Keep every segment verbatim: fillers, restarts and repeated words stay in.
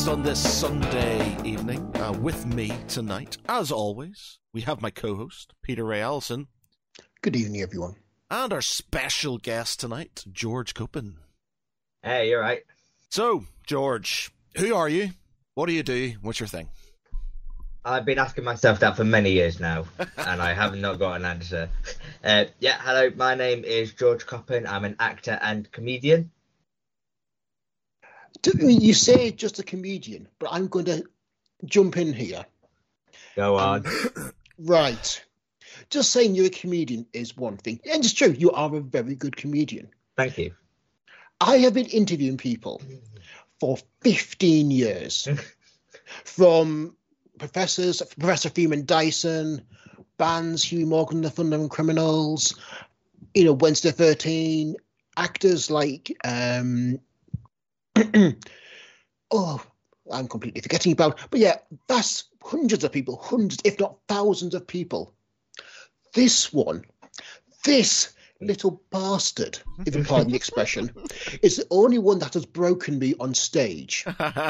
podcast on this Sunday evening. Uh, with me tonight, as always, we have my co-host, Peter Ray Allison. Good evening, everyone. And our special guest tonight, George Copen. Hey, you're right. So, George, who are you? What do you do? What's your thing? I've been asking myself that for many years now, and I have not got an answer. Uh, yeah, hello, my name is George Copen. I'm an actor and comedian. You say just a comedian, but I'm going to jump in here. Go on. Um, right. Just saying you're a comedian is one thing. And it's true, you are a very good comedian. Thank you. I have been interviewing people for fifteen years. From professors, Professor Freeman Dyson, bands, Hugh Morgan, The Thunder and Criminals, you know, Wednesday thirteen, actors like... Um, oh, I'm completely forgetting about, but yeah, that's hundreds of people, hundreds, if not thousands of people. This one, this little bastard, if you pardon the expression, is the only one that has broken me on stage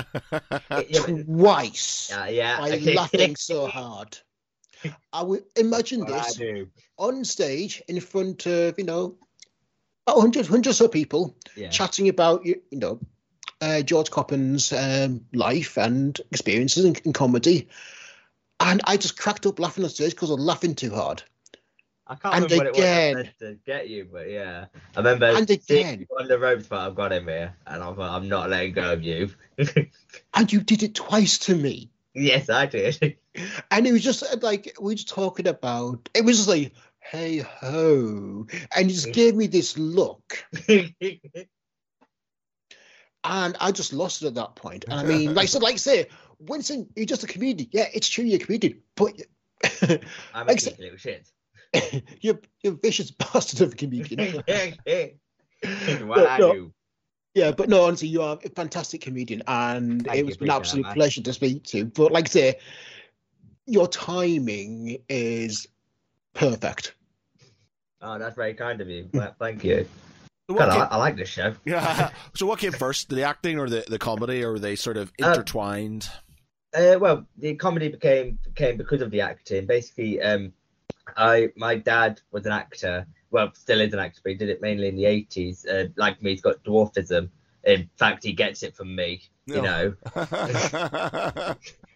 twice uh, yeah, by okay. laughing so hard. I would imagine Well, this I do. on stage in front of, you know, about hundreds, hundreds of people Yeah. chatting about, you, you know, Uh, George Copen's um, life and experiences in, in comedy, and I just cracked up laughing on stage because I was laughing too hard. I can't And remember again. what it was that said to get you, but yeah. I remember And seeing again. you on the ropes, but I've got him here, and I'm, I'm not letting go of you. And you did it twice to me. Yes, I did. And it was just uh, like, we were just talking about, it was just like, hey ho. And he just gave me this look. And I just lost it at that point. And I mean, like I said, like I say, Winston, you're just a comedian. Yeah, it's true, you're a comedian. But I'm like a I said, cheeky little shit. you're, you're a vicious bastard of a comedian. What I no. do. Yeah, but no, honestly, you are a fantastic comedian, and Thank it you, was an appreciate absolute that, man. pleasure to speak to. But like I say, your timing is perfect. Oh, that's very kind of you. Well, thank you. So God, what, I, came, I like this show. yeah. So what came first, the acting or the, the comedy, or were they sort of Uh, intertwined? Uh, well, the comedy became came because of the acting. Basically, um, I my dad was an actor. Well, still is an actor, but he did it mainly in the eighties. Uh, like me, he's got dwarfism. In fact, he gets it from me. You No. know.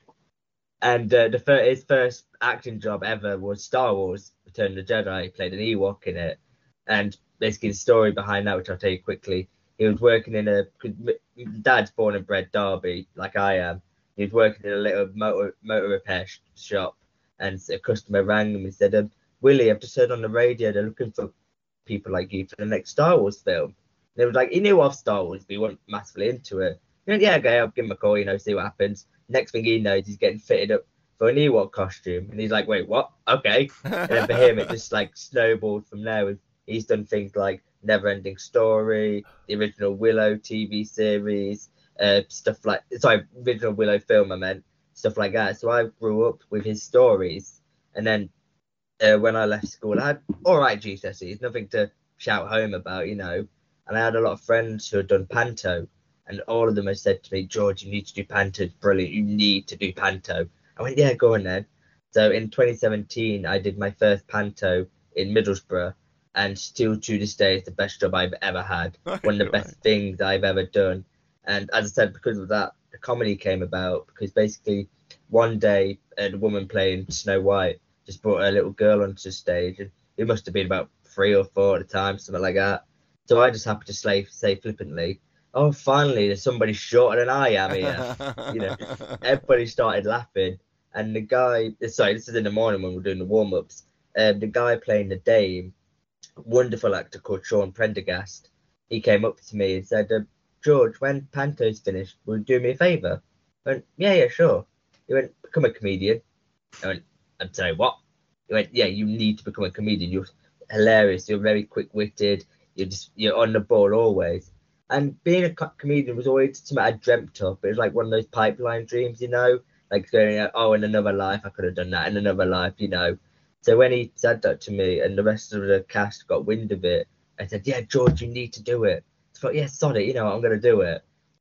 And uh, the fir- his first acting job ever was Star Wars: Return of the Jedi. He played an Ewok in it, and basically the story behind that, which I'll tell you quickly. He was working in a. Cause Dad's born and bred Derby, like I am. He was working in a little motor motor repair sh- shop, and a customer rang him and said, um, "Willie, I've just heard on the radio they're looking for people like you for the next Star Wars film." And it was like he knew of Star Wars, but he wasn't massively into it. He went, "Yeah, okay, I'll give him a call, you know, see what happens." Next thing he knows, he's getting fitted up for an Ewok costume, and he's like, "Wait, what? Okay." And then for him, it just like snowballed from there. With he's done things like Neverending Story, the original Willow T V series, uh, stuff like sorry, original Willow film. I meant stuff like that. So I grew up with his stories, and then uh, when I left school, I had all right G C S Es, nothing to shout home about, you know. And I had a lot of friends who had done panto, and all of them had said to me, "George, you need to do panto. It's brilliant. You need to do panto." I went, "Yeah, go on then." So in twenty seventeen, I did my first panto in Middlesbrough, and still to this day, it's the best job I've ever had. One of the best things I've ever done. And as I said, because of that, the comedy came about, because basically one day, uh, the woman playing Snow White just brought a little girl onto the stage, and it must have been about three or four at the time, something like that. So I just happened to say, say flippantly, "Oh, finally, there's somebody shorter than I am here." You know, everybody started laughing. And the guy, sorry, this is in the morning when we're doing the warm-ups, um, the guy playing the Dame, wonderful actor called Sean Prendergast, he came up to me and said, uh, "George, when Panto's finished, will you do me a favour?" I went, "Yeah, yeah, sure." He went, "Become a comedian." I went, "I'm sorry, what?" He went, "Yeah, you need to become a comedian. You're hilarious. You're very quick-witted. You're just, you're on the ball always." And being a co- comedian was always something I dreamt of. It was like one of those pipeline dreams, you know, like going, "Oh, in another life, I could have done that in another life," you know. So when he said that to me and the rest of the cast got wind of it, I said, "Yeah, George, you need to do it." So I thought, "Yeah, sod it, you know, I'm going to do it."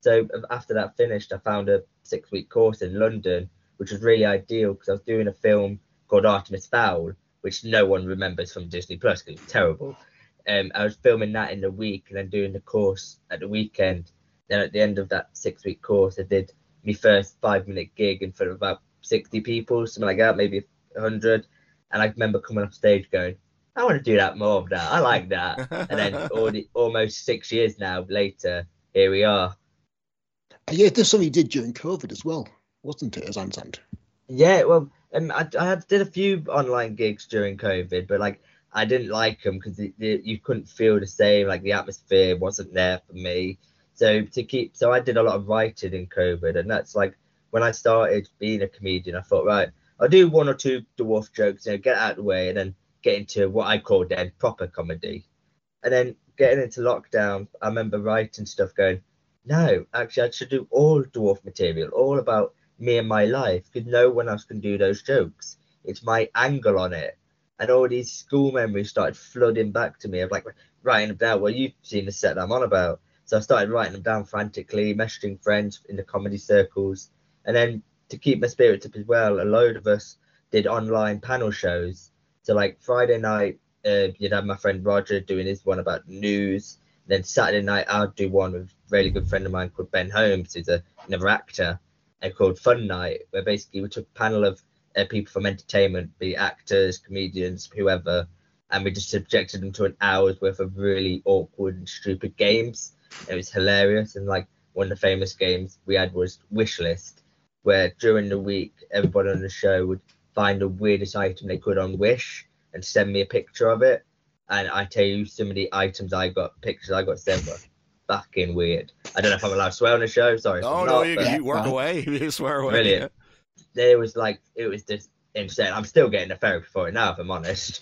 So after that finished, I found a six-week course in London, which was really ideal because I was doing a film called Artemis Fowl, which no one remembers from Disney Plus because it's terrible. Um, I was filming that in the week and then doing the course at the weekend. Then at the end of that six-week course, I did my first five-minute gig in front of about sixty people, something like that, maybe one hundred. And I remember coming off stage going, I want to do that more of that. I like that. And then already, almost six years now later, here we are. Yeah, there's something you did during COVID as well, wasn't it, as I understand? Yeah, well, um, I, I had, did a few online gigs during COVID, but like I didn't like them because you couldn't feel the same. Like the atmosphere wasn't there for me. So to keep, so I did a lot of writing in COVID, and that's like when I started being a comedian, I thought, right, I'll do one or two dwarf jokes, you know, get out of the way, and then get into what I call then proper comedy. And then getting into lockdown, I remember writing stuff going, no, actually, I should do all dwarf material, all about me and my life, because no one else can do those jokes. It's my angle on it. And all these school memories started flooding back to me. I'm like writing them down. Well, you've seen the set that I'm on about. So I started writing them down frantically, messaging friends in the comedy circles. And then to keep my spirits up as well, a load of us did online panel shows. So like Friday night, uh, you'd have my friend Roger doing his one about news. Then Saturday night, I'd do one with a really good friend of mine called Ben Holmes, who's a, another actor, and called Fun Night, where basically we took a panel of uh, people from entertainment, be it actors, comedians, whoever, and we just subjected them to an hour's worth of really awkward and stupid games. It was hilarious. And like one of the famous games we had was Wish List, where during the week, everybody on the show would find the weirdest item they could on Wish and send me a picture of it. And I tell you, some of the items I got, pictures I got sent were fucking weird. I don't know if I'm allowed to swear on the show. Sorry. Oh, no, no, you, yeah, you work right. away. You swear away. Brilliant. There was like, it was just insane. I'm still getting the therapy for it now, if I'm honest.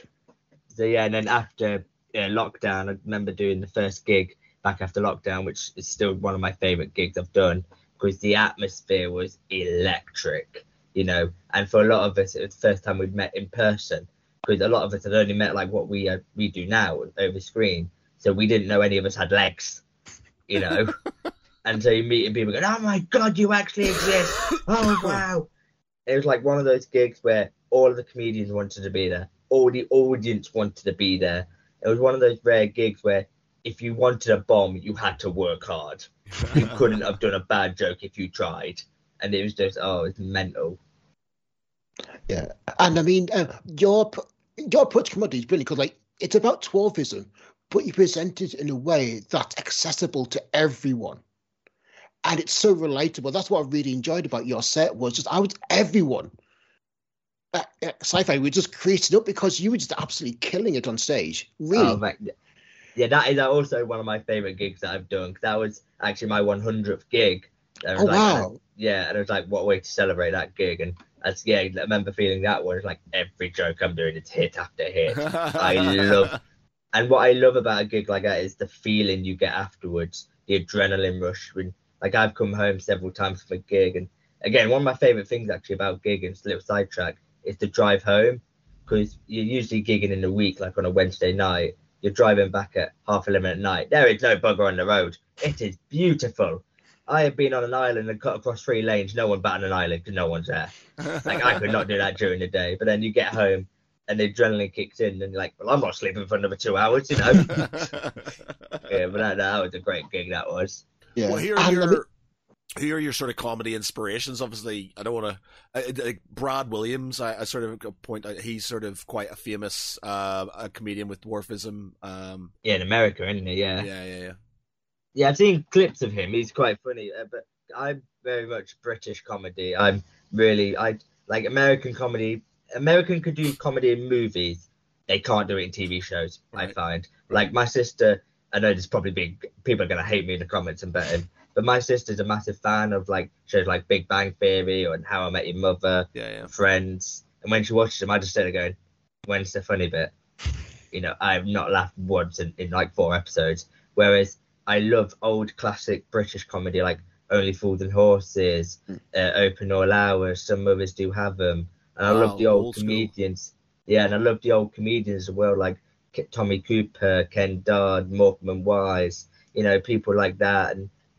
So yeah, and then after yeah, lockdown, I remember doing the first gig back after lockdown, which is still one of my favourite gigs I've done, because the atmosphere was electric, you know. And for a lot of us, it was the first time we'd met in person, because a lot of us had only met like what we uh, we do now over screen. So we didn't know any of us had legs, you know. And so you're meeting people going, oh my God, you actually exist. Oh, wow. It was like one of those gigs where all of the comedians wanted to be there. All the audience wanted to be there. It was one of those rare gigs where if you wanted a bomb, you had to work hard. You couldn't have done a bad joke if you tried. And it was just, oh, it's mental. Yeah. And I mean, uh, your, your approach to comedy is brilliant because like, it's about dwarfism, but you present it in a way that's accessible to everyone. And it's so relatable. That's what I really enjoyed about your set was just, I was everyone. Uh, uh, Sci-Fi, we just created up because you were just absolutely killing it on stage. Really. Oh, man. Yeah, that is also one of my favourite gigs that I've done. That was actually my one hundredth gig. I was Oh, like, wow. Yeah, and it was like, what a way to celebrate that gig. And as, yeah, I remember feeling that one. It's like every joke I'm doing, it's hit after hit. I love, and what I love about a gig like that is the feeling you get afterwards, the adrenaline rush. When, like, I've come home several times from a gig, and again, one of my favourite things actually about gigging, it's a little sidetrack, is the drive home, because you're usually gigging in the week, like on a Wednesday night. You're driving back at half eleven at night. There is no bugger on the road. It is beautiful. I have been on an island and cut across three lanes. No one batting an eyelid because no one's there. Like, I could not do that during the day. But then you get home and the adrenaline kicks in and you're like, well, I'm not sleeping for another two hours, you know. Yeah, but that, that was a great gig, that was. Yeah. Well, here are And I your mean- here are your sort of comedy inspirations. Obviously, I don't want to. Like Brad Williams, I, I sort of point out he's sort of quite a famous uh, a comedian with dwarfism. Um, Yeah, in America, isn't he? Yeah. yeah, yeah, yeah. Yeah, I've seen clips of him. He's quite funny, uh, but I'm very much British comedy. I'm really, I like American comedy. American could do comedy in movies. They can't do it in T V shows, Right. I find. Like my sister, I know there's probably big people are going to hate me in the comments and betting, but my sister's a massive fan of like shows like Big Bang Theory or How I Met Your Mother, Yeah, yeah. Friends. And when she watches them, I just sit there going, when's the funny bit? You know, I've not laughed once in, in like four episodes. Whereas I love old classic British comedy like Only Fools and Horses, uh, Open All Hours, Some Mothers Do Have Them. And I Wow, love the old, old school. comedians. Yeah, and I love the old comedians as well, like K- Tommy Cooper, Ken Dodd, Morecambe and Wise, you know, people like that. And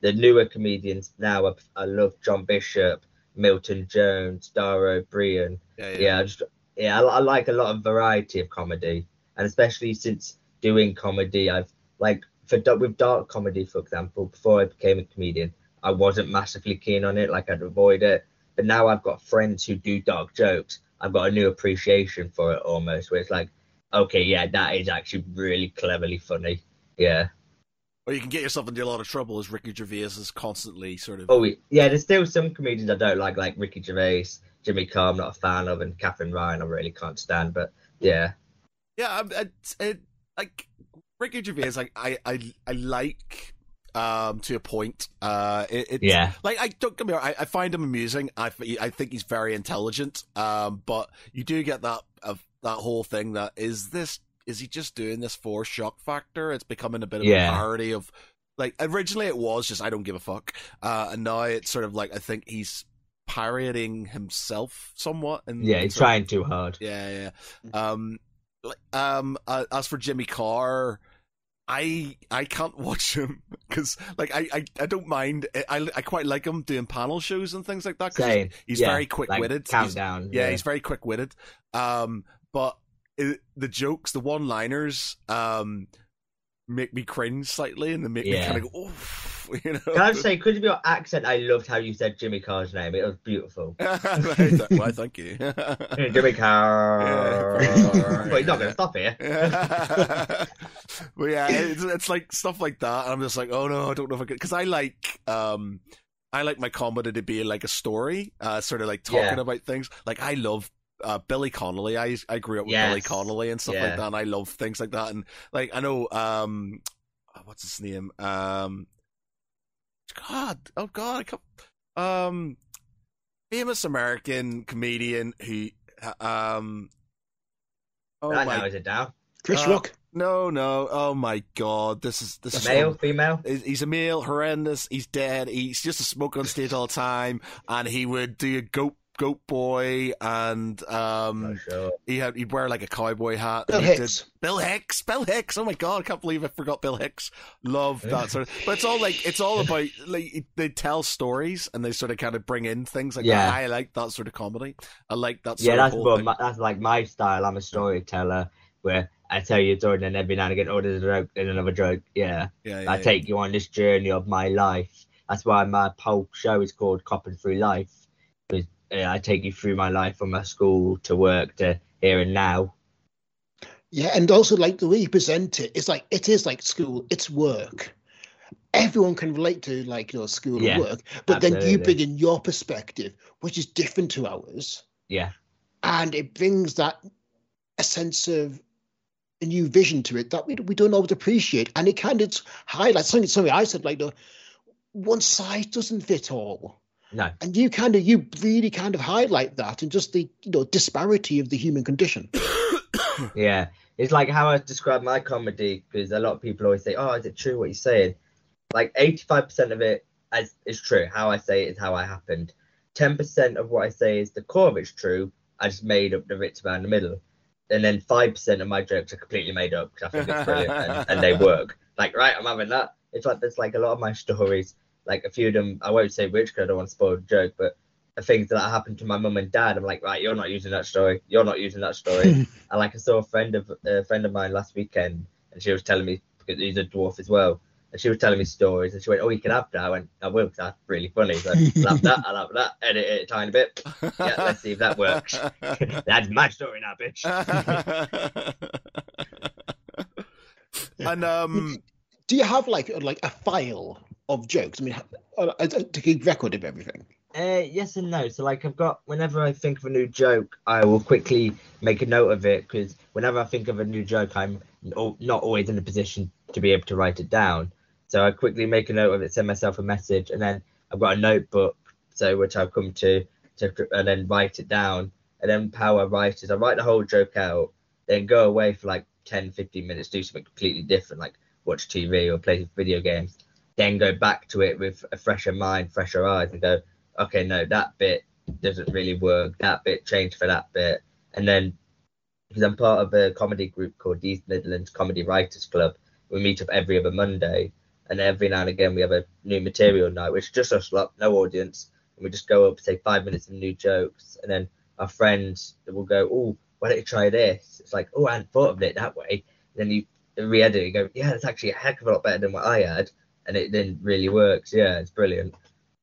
the newer comedians now, I, I love John Bishop, Milton Jones, Dara O'Brien. Yeah, yeah. Yeah, I just yeah, I, I like a lot of variety of comedy, and especially since doing comedy, I've like for with dark comedy, for example, before I became a comedian, I wasn't massively keen on it. Like I'd avoid it, but now I've got friends who do dark jokes. I've got a new appreciation for it almost, where it's like, okay, yeah, that is actually really cleverly funny. Yeah. Or you can get yourself into a lot of trouble as Ricky Gervais is constantly sort of. Oh yeah, there's still some comedians I don't like, like Ricky Gervais, Jimmy Carr, I'm not a fan of, and Catherine Ryan I really can't stand. But yeah, yeah, I, I, I, like Ricky Gervais, like I, I, I like um to a point. Uh, it, it's, yeah, like I don't get me wrong, I, I find him amusing. I, I think he's very intelligent. Um, but you do get that of that whole thing that is this. Is he just doing this for shock factor? It's becoming a bit of yeah. a parody of, like, originally it was just I don't give a fuck, uh, and now it's sort of like I think he's parodying himself somewhat. And yeah, he's trying of, too hard. Yeah, yeah. Um, like, um, uh, as for Jimmy Carr, I I can't watch him because like I, I, I don't mind. I I quite like him doing panel shows and things like that. Same. He's, he's yeah. very quick witted. Like countdown. Yeah, yeah, he's very quick witted. Um, but. It, the jokes, the one-liners, um, make me cringe slightly, and they make yeah. me kind of go, oof, you know. Can I just say, because of your accent, I loved how you said Jimmy Carr's name. It was beautiful. Why, thank you. Jimmy Carr. Yeah. Well, he's not going to stop here. But yeah, it's, it's like stuff like that, and I'm just like, oh no, I don't know if I could, because I like, um, I like my comedy to be like a story, uh, sort of like talking yeah. about things. Like I love. Uh, Billy Connolly, I I grew up with yes. Billy Connolly and stuff yeah. like that, and I love things like that. And like I know, um, what's his name? Um, God, oh God, I can't, um, famous American comedian who, um, oh that my, now is it down? Chris uh, Rock. No, no, oh my God, this is this is male, from, female. He's a male, horrendous. He's dead. He's just a smoke on stage all the time, and he would do a goat. Goat Boy, and um, sure. he had he'd wear like a cowboy hat. Bill Hicks. Did, Bill Hicks, Bill Hicks. Oh my God, I can't believe I forgot Bill Hicks. Love that sort of. But it's all like it's all about like they tell stories and they sort of kind of bring in things like yeah. that. I like that sort of comedy. I like that. Sort yeah, of that's whole what thing. my, that's like my style. I'm a storyteller where I tell you a story and then every now and again, oh, there's a joke and another joke. Yeah, yeah, yeah I yeah. take you on this journey of my life. That's why my whole show is called Copping Through Life. Because I take you through my life from my school to work to here and now. Yeah, and also like the way you present it, it's like it is like school, it's work. Everyone can relate to like you know school yeah, and work, but absolutely. then you bring in your perspective, which is different to ours. Yeah, and it brings that a sense of a new vision to it that we we don't always appreciate, and it kind of highlights something. Something I said like, the one size doesn't fit all. No. And you kind of, you really kind of highlight that and just the, you know, disparity of the human condition. Yeah. It's like how I describe my comedy, because a lot of people always say, oh, is it true what you're saying? Like eighty-five percent of it is, is true. How I say it is how I happened. ten percent of what I say is the core of it's true. I just made up the bits around the middle. And then five percent of my jokes are completely made up because I think it's brilliant and, and they work. Like, right, I'm having that. It's like there's like a lot of my stories. Like a few of them, I won't say which because I don't want to spoil the joke, but the things that happened to my mum and dad, I'm like, right, you're not using that story. You're not using that story. And like I saw a friend of a friend of mine last weekend, and she was telling me, because he's a dwarf as well, and she was telling me stories, and she went, oh, you can have that. I went, I will, because that's really funny. So I'll have that, I'll have that, edit it a tiny bit. Yeah, let's see if that works. That's my story now, bitch. And um, do you have like like a file of jokes? I mean, to keep record of everything. Uh, yes and no. So like I've got, whenever I think of a new joke, I will quickly make a note of it, because whenever I think of a new joke, I'm not always in a position to be able to write it down. So I quickly make a note of it, send myself a message, and then I've got a notebook, so which I'll come to, to and then write it down. And then how I write is I write the whole joke out, then go away for like ten, fifteen minutes, do something completely different, like watch T V or play video games, then go back to it with a fresher mind, fresher eyes, and go, okay, no, that bit doesn't really work. That bit changed for that bit. And then, because I'm part of a comedy group called East Midlands Comedy Writers Club, we meet up every other Monday. And every now and again we have a new material night, which is just us lot, no audience, and we just go up, say five minutes of new jokes, and then our friends will go, oh, why don't you try this? It's like, oh, I hadn't thought of it that way. And then you re-edit it, you go, yeah, that's actually a heck of a lot better than what I had, and it then really works. Yeah, it's brilliant.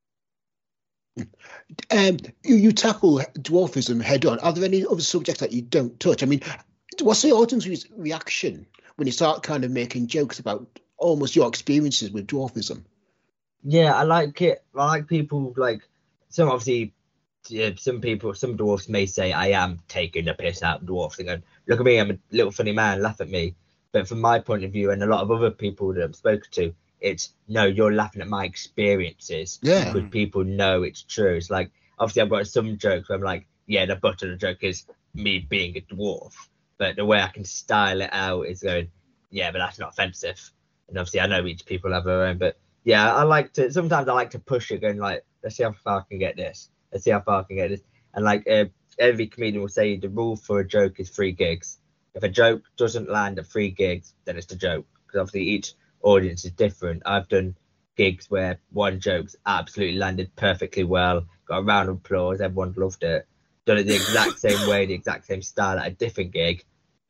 Um, you, you tackle dwarfism head on. Are there any other subjects that you don't touch? I mean, what's the audience's reaction when you start kind of making jokes about almost your experiences with dwarfism? Yeah, I like it. I like people like some obviously. Yeah, some people, some dwarfs may say I am taking the piss out of dwarfs and going, look at me, I'm a little funny man, laugh at me. But from my point of view, and a lot of other people that I've spoken to, it's no, you're laughing at my experiences. Yeah. Because people know it's true. It's like, obviously, I've got some jokes where I'm like, yeah, the butt of the joke is me being a dwarf. But the way I can style it out is going, yeah, but that's not offensive. And obviously, I know each people have their own. But yeah, I like to, sometimes I like to push it, going like, let's see how far I can get this. Let's see how far I can get this. And like uh, every comedian will say, the rule for a joke is three gigs. If a joke doesn't land at three gigs, then it's a joke. Because obviously each audience is different. I've done gigs where one joke's absolutely landed perfectly well, got a round of applause, everyone loved it. Done it the exact same way, the exact same style at a different gig,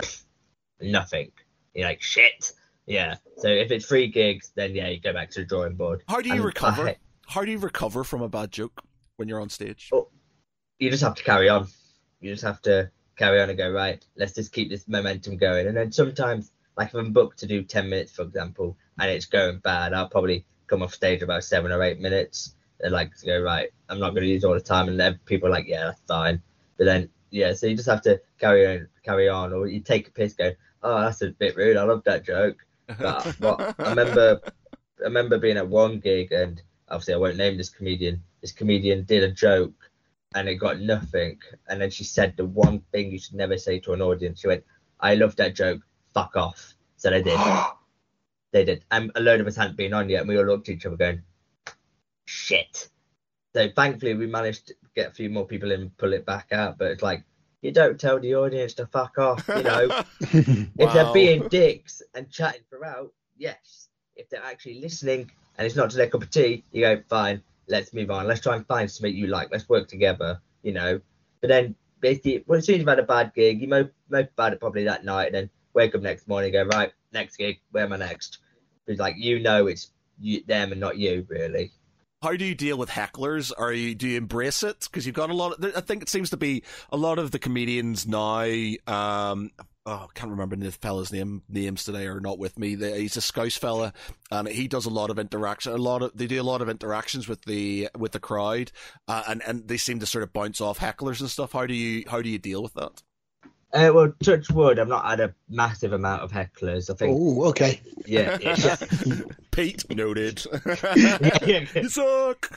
nothing. You're like, shit. Yeah. So if it's three gigs, then yeah, you go back to the drawing board. How do you And recover? I- How do you recover from a bad joke when you're on stage? Oh, you just have to carry on. You just have to carry on and go, right, let's just keep this momentum going. And then sometimes, like if I'm booked to do ten minutes, for example, and it's going bad, I'll probably come off stage about seven or eight minutes. They're like, to go, right, I'm not going to use all the time. And then people are like, yeah, that's fine. But then, yeah, so you just have to carry on, carry on. Or you take a piss, go, oh, that's a bit rude. I love that joke. But what, I remember, I remember being at one gig, and obviously I won't name this comedian. This comedian did a joke and it got nothing. And then she said the one thing you should never say to an audience. She went, I love that joke. Fuck off. So they did. They did. And a load of us hadn't been on yet. And we all looked at each other going, shit. So thankfully we managed to get a few more people in and pull it back out. But it's like, you don't tell the audience to fuck off, you know. Wow. If they're being dicks and chatting throughout, yes. If they're actually listening and it's not to their cup of tea, you go, fine, let's move on. Let's try and find something you like. Let's work together, you know. But then basically, well, as soon as you've had a bad gig, you mope, mope about it probably that night, and then wake up next morning and go, right, next gig, where am I next? It's like, you know, it's you, them and not you, really. How do you deal with hecklers? Are you do you embrace it? Because you've got a lot of, I think it seems to be a lot of the comedians now. Um, oh, I can't remember the fella's name names today are not with me. He's a Scouse fella, and he does a lot of interaction. A lot of they do a lot of interactions with the with the crowd, uh, and and they seem to sort of bounce off hecklers and stuff. How do you how do you deal with that? Uh, well, touch wood, I've not had a massive amount of hecklers. I think. Oh, okay. Yeah. yeah. Pete noted. yeah, yeah. You suck.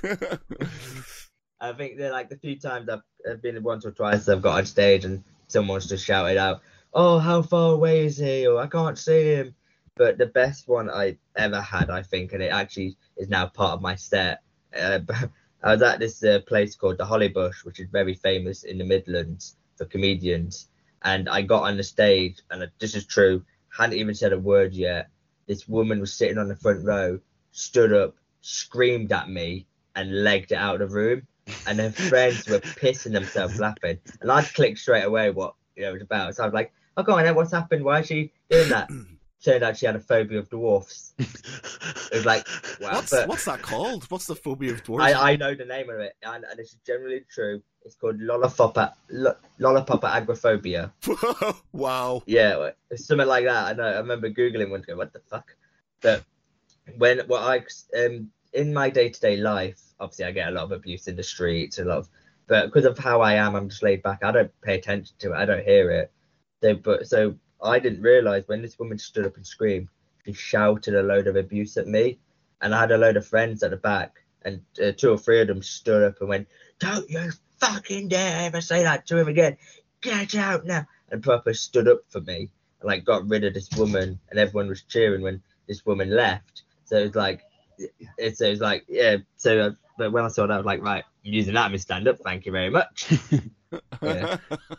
I think they're like the few times I've, I've been once or twice I've got on stage and someone's just shouted out, oh, how far away is he? Or I can't see him. But the best one I ever had, I think, and it actually is now part of my set. Uh, I was at this uh, place called the Hollybush, which is very famous in the Midlands for comedians. And I got on the stage, and this is true, hadn't even said a word yet. This woman was sitting on the front row, stood up, screamed at me, and legged it out of the room. And her friends were pissing themselves laughing. And I clicked straight away what you know it was about. So I was like, oh, go on then, what's happened? Why is she doing that? Turned out she had a phobia of dwarfs. It was like, wow. What's, but what's that called? What's the phobia of dwarves? I, I know the name of it, and, and this is generally true. It's called Lollapop Lollapop agoraphobia. Wow. Yeah, it's something like that. I know. I remember googling one to go, what the fuck? But when what I um in my day to day life, obviously I get a lot of abuse in the streets, a lot of, but because of how I am, I'm just laid back. I don't pay attention to it. I don't hear it. So, but so I didn't realize when this woman stood up and screamed, she shouted a load of abuse at me, and I had a load of friends at the back, and uh, two or three of them stood up and went, "Don't you fucking dare ever say that to him again! Get out now!" And proper stood up for me and like got rid of this woman, and everyone was cheering when this woman left. So it was like, it's it was like yeah. So uh, but when I saw that, I was like, right, I'm using that in my stand up. Thank you very much. Yeah.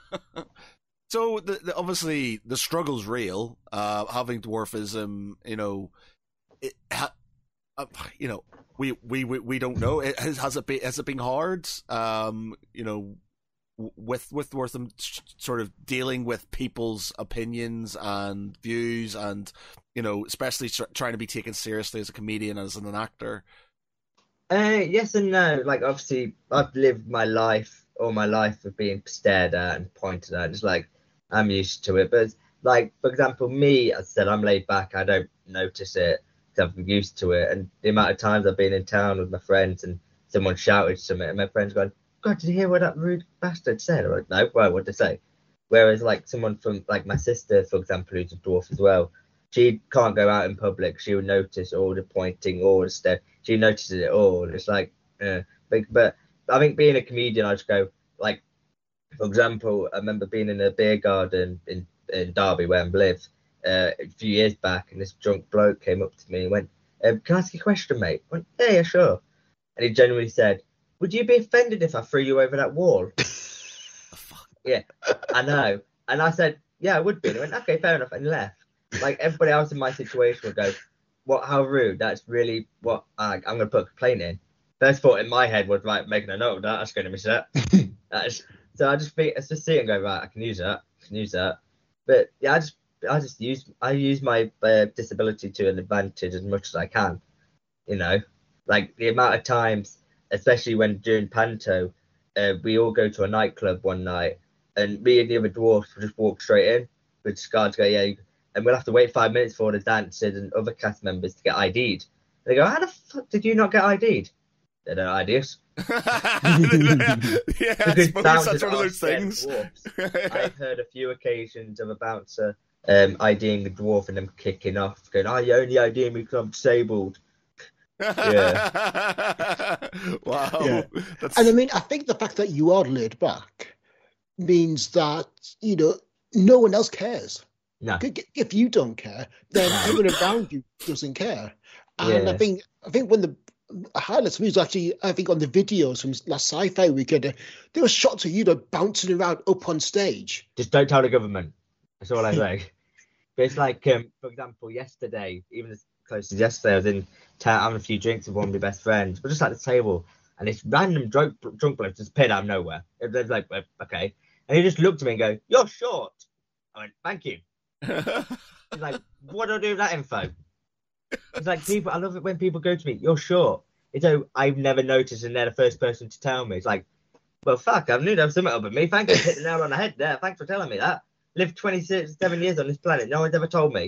So the, the, obviously the struggle's real. Uh, having dwarfism, you know, it, ha, uh, you know, we, we, we, we don't know. It, has, has it been, has it been hard, um, you know, with, with Wortham sort of dealing with people's opinions and views and, you know, especially tr- trying to be taken seriously as a comedian, as an actor? Uh, yes and no. Like, obviously, I've lived my life, all my life, of being stared at and pointed at. It's like, I'm used to it. But, like, for example, me, as I said, I'm laid back. I don't notice it because I'm used to it. And the amount of times I've been in town with my friends and someone shouted something, and my friend's going, God, did you hear what that rude bastard said? I'm like, no, well, what did they say? Whereas, like, someone from, like, my sister, for example, who's a dwarf as well, she can't go out in public. She would notice all the pointing, all the stuff. She notices it all. It's like, uh, but, but I think being a comedian, I just go, like, for example, I remember being in a beer garden in, in Derby, where I live, uh, a few years back, and this drunk bloke came up to me and went, um, can I ask you a question, mate? I went, yeah, yeah, sure. And he genuinely said, would you be offended if I threw you over that wall? Yeah, I know. And I said, yeah, I would be. And he went, okay, fair enough, and left. Like, everybody else in my situation would go, what, how rude. That's really what I, I'm going to put a complaint in. First thought in my head was, like, making a note of that. That's going to miss that. That's, so I just think, I just see it and go, right, I can use that. I can use that. But yeah, I just, I just use, I use my uh, disability to an advantage as much as I can. You know, like the amount of times, especially when during Panto, uh, we all go to a nightclub one night, and me and the other dwarfs will just walk straight in with guards go, yeah, you, and we'll have to wait five minutes for the dancers and other cast members to get I D'd. They go, how the fuck did you not get I D'd? They don't I D us. Yeah, I suppose that's one of those things. I've heard a few occasions of a bouncer um, IDing a dwarf and them kicking off, going, oh, you only IDing me because I'm disabled. Yeah. Wow. Yeah. That's... And I mean, I think the fact that you are laid back means that, you know, no one else cares. No. If you don't care, then everyone around you doesn't care. And Yeah. I think I think when the highlights was actually, I think on the videos from last Sci-Fi Weekend, uh, there were shots of you know, bouncing around up on stage. Just don't tell the government. That's all I say. But it's like, um, for example, yesterday, even as close as yesterday, I was in town having a few drinks with one of my best friends. We're just at the table, and this random drunk, drunk bloke just appeared out of nowhere. It was like, okay. And he just looked at me and go, you're short. I went, thank you. He's like, what do I do with that info? It's like, people, I love it when people go to me, you're short. It's like, I've never noticed, and they're the first person to tell me. It's like, well, fuck, I knew there was something up with me. Thank you for hitting the nail on the head there. Thanks for telling me that. Lived twenty-seven years on this planet. No one's ever told me.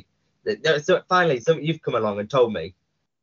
So finally, some you've come along and told me.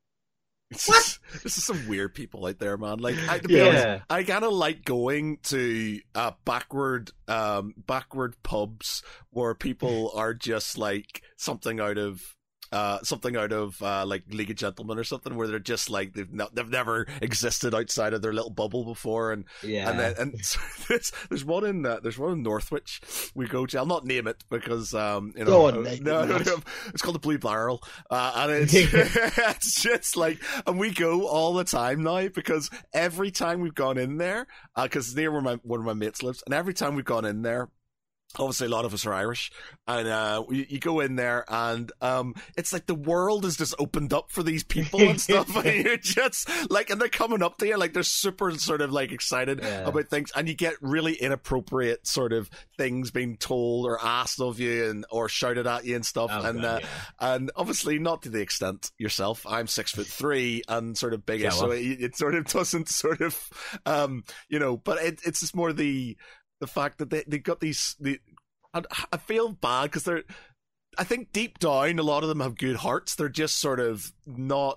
It's What? just, this is some weird people out there, man. Like, I, to be Yeah. honest, I kind of like going to uh, backward, um, backward pubs where people are just like something out of, uh, something out of uh, like League of Gentlemen or something, where they're just like they've not, they've never existed outside of their little bubble before, and Yeah. and then and so there's, there's one in uh, there's one in Northwich we go to. I'll not name it because um you know Go on, name no, it, no, Matt. no, it's called the Blue Barrel, uh, and it's it's just like, and we go all the time now because every time we've gone in there, because uh, near where my one of my mates lives, and every time we've gone in there. Obviously, a lot of us are Irish, and uh, you, you go in there, and um, it's like the world is just opened up for these people and stuff. And you're just like, and they're coming up to you, like they're super sort of like excited Yeah. about things, and you get really inappropriate sort of things being told or asked of you, and or shouted at you and stuff. Oh, and God, uh, yeah. and obviously not to the extent yourself. I'm six foot three and sort of bigger, Yeah, so well. it, it sort of doesn't sort of, um, you know. But it, it's just more the. The fact that they they got these, the, I, I feel bad because they're, I think deep down a lot of them have good hearts. They're just sort of not,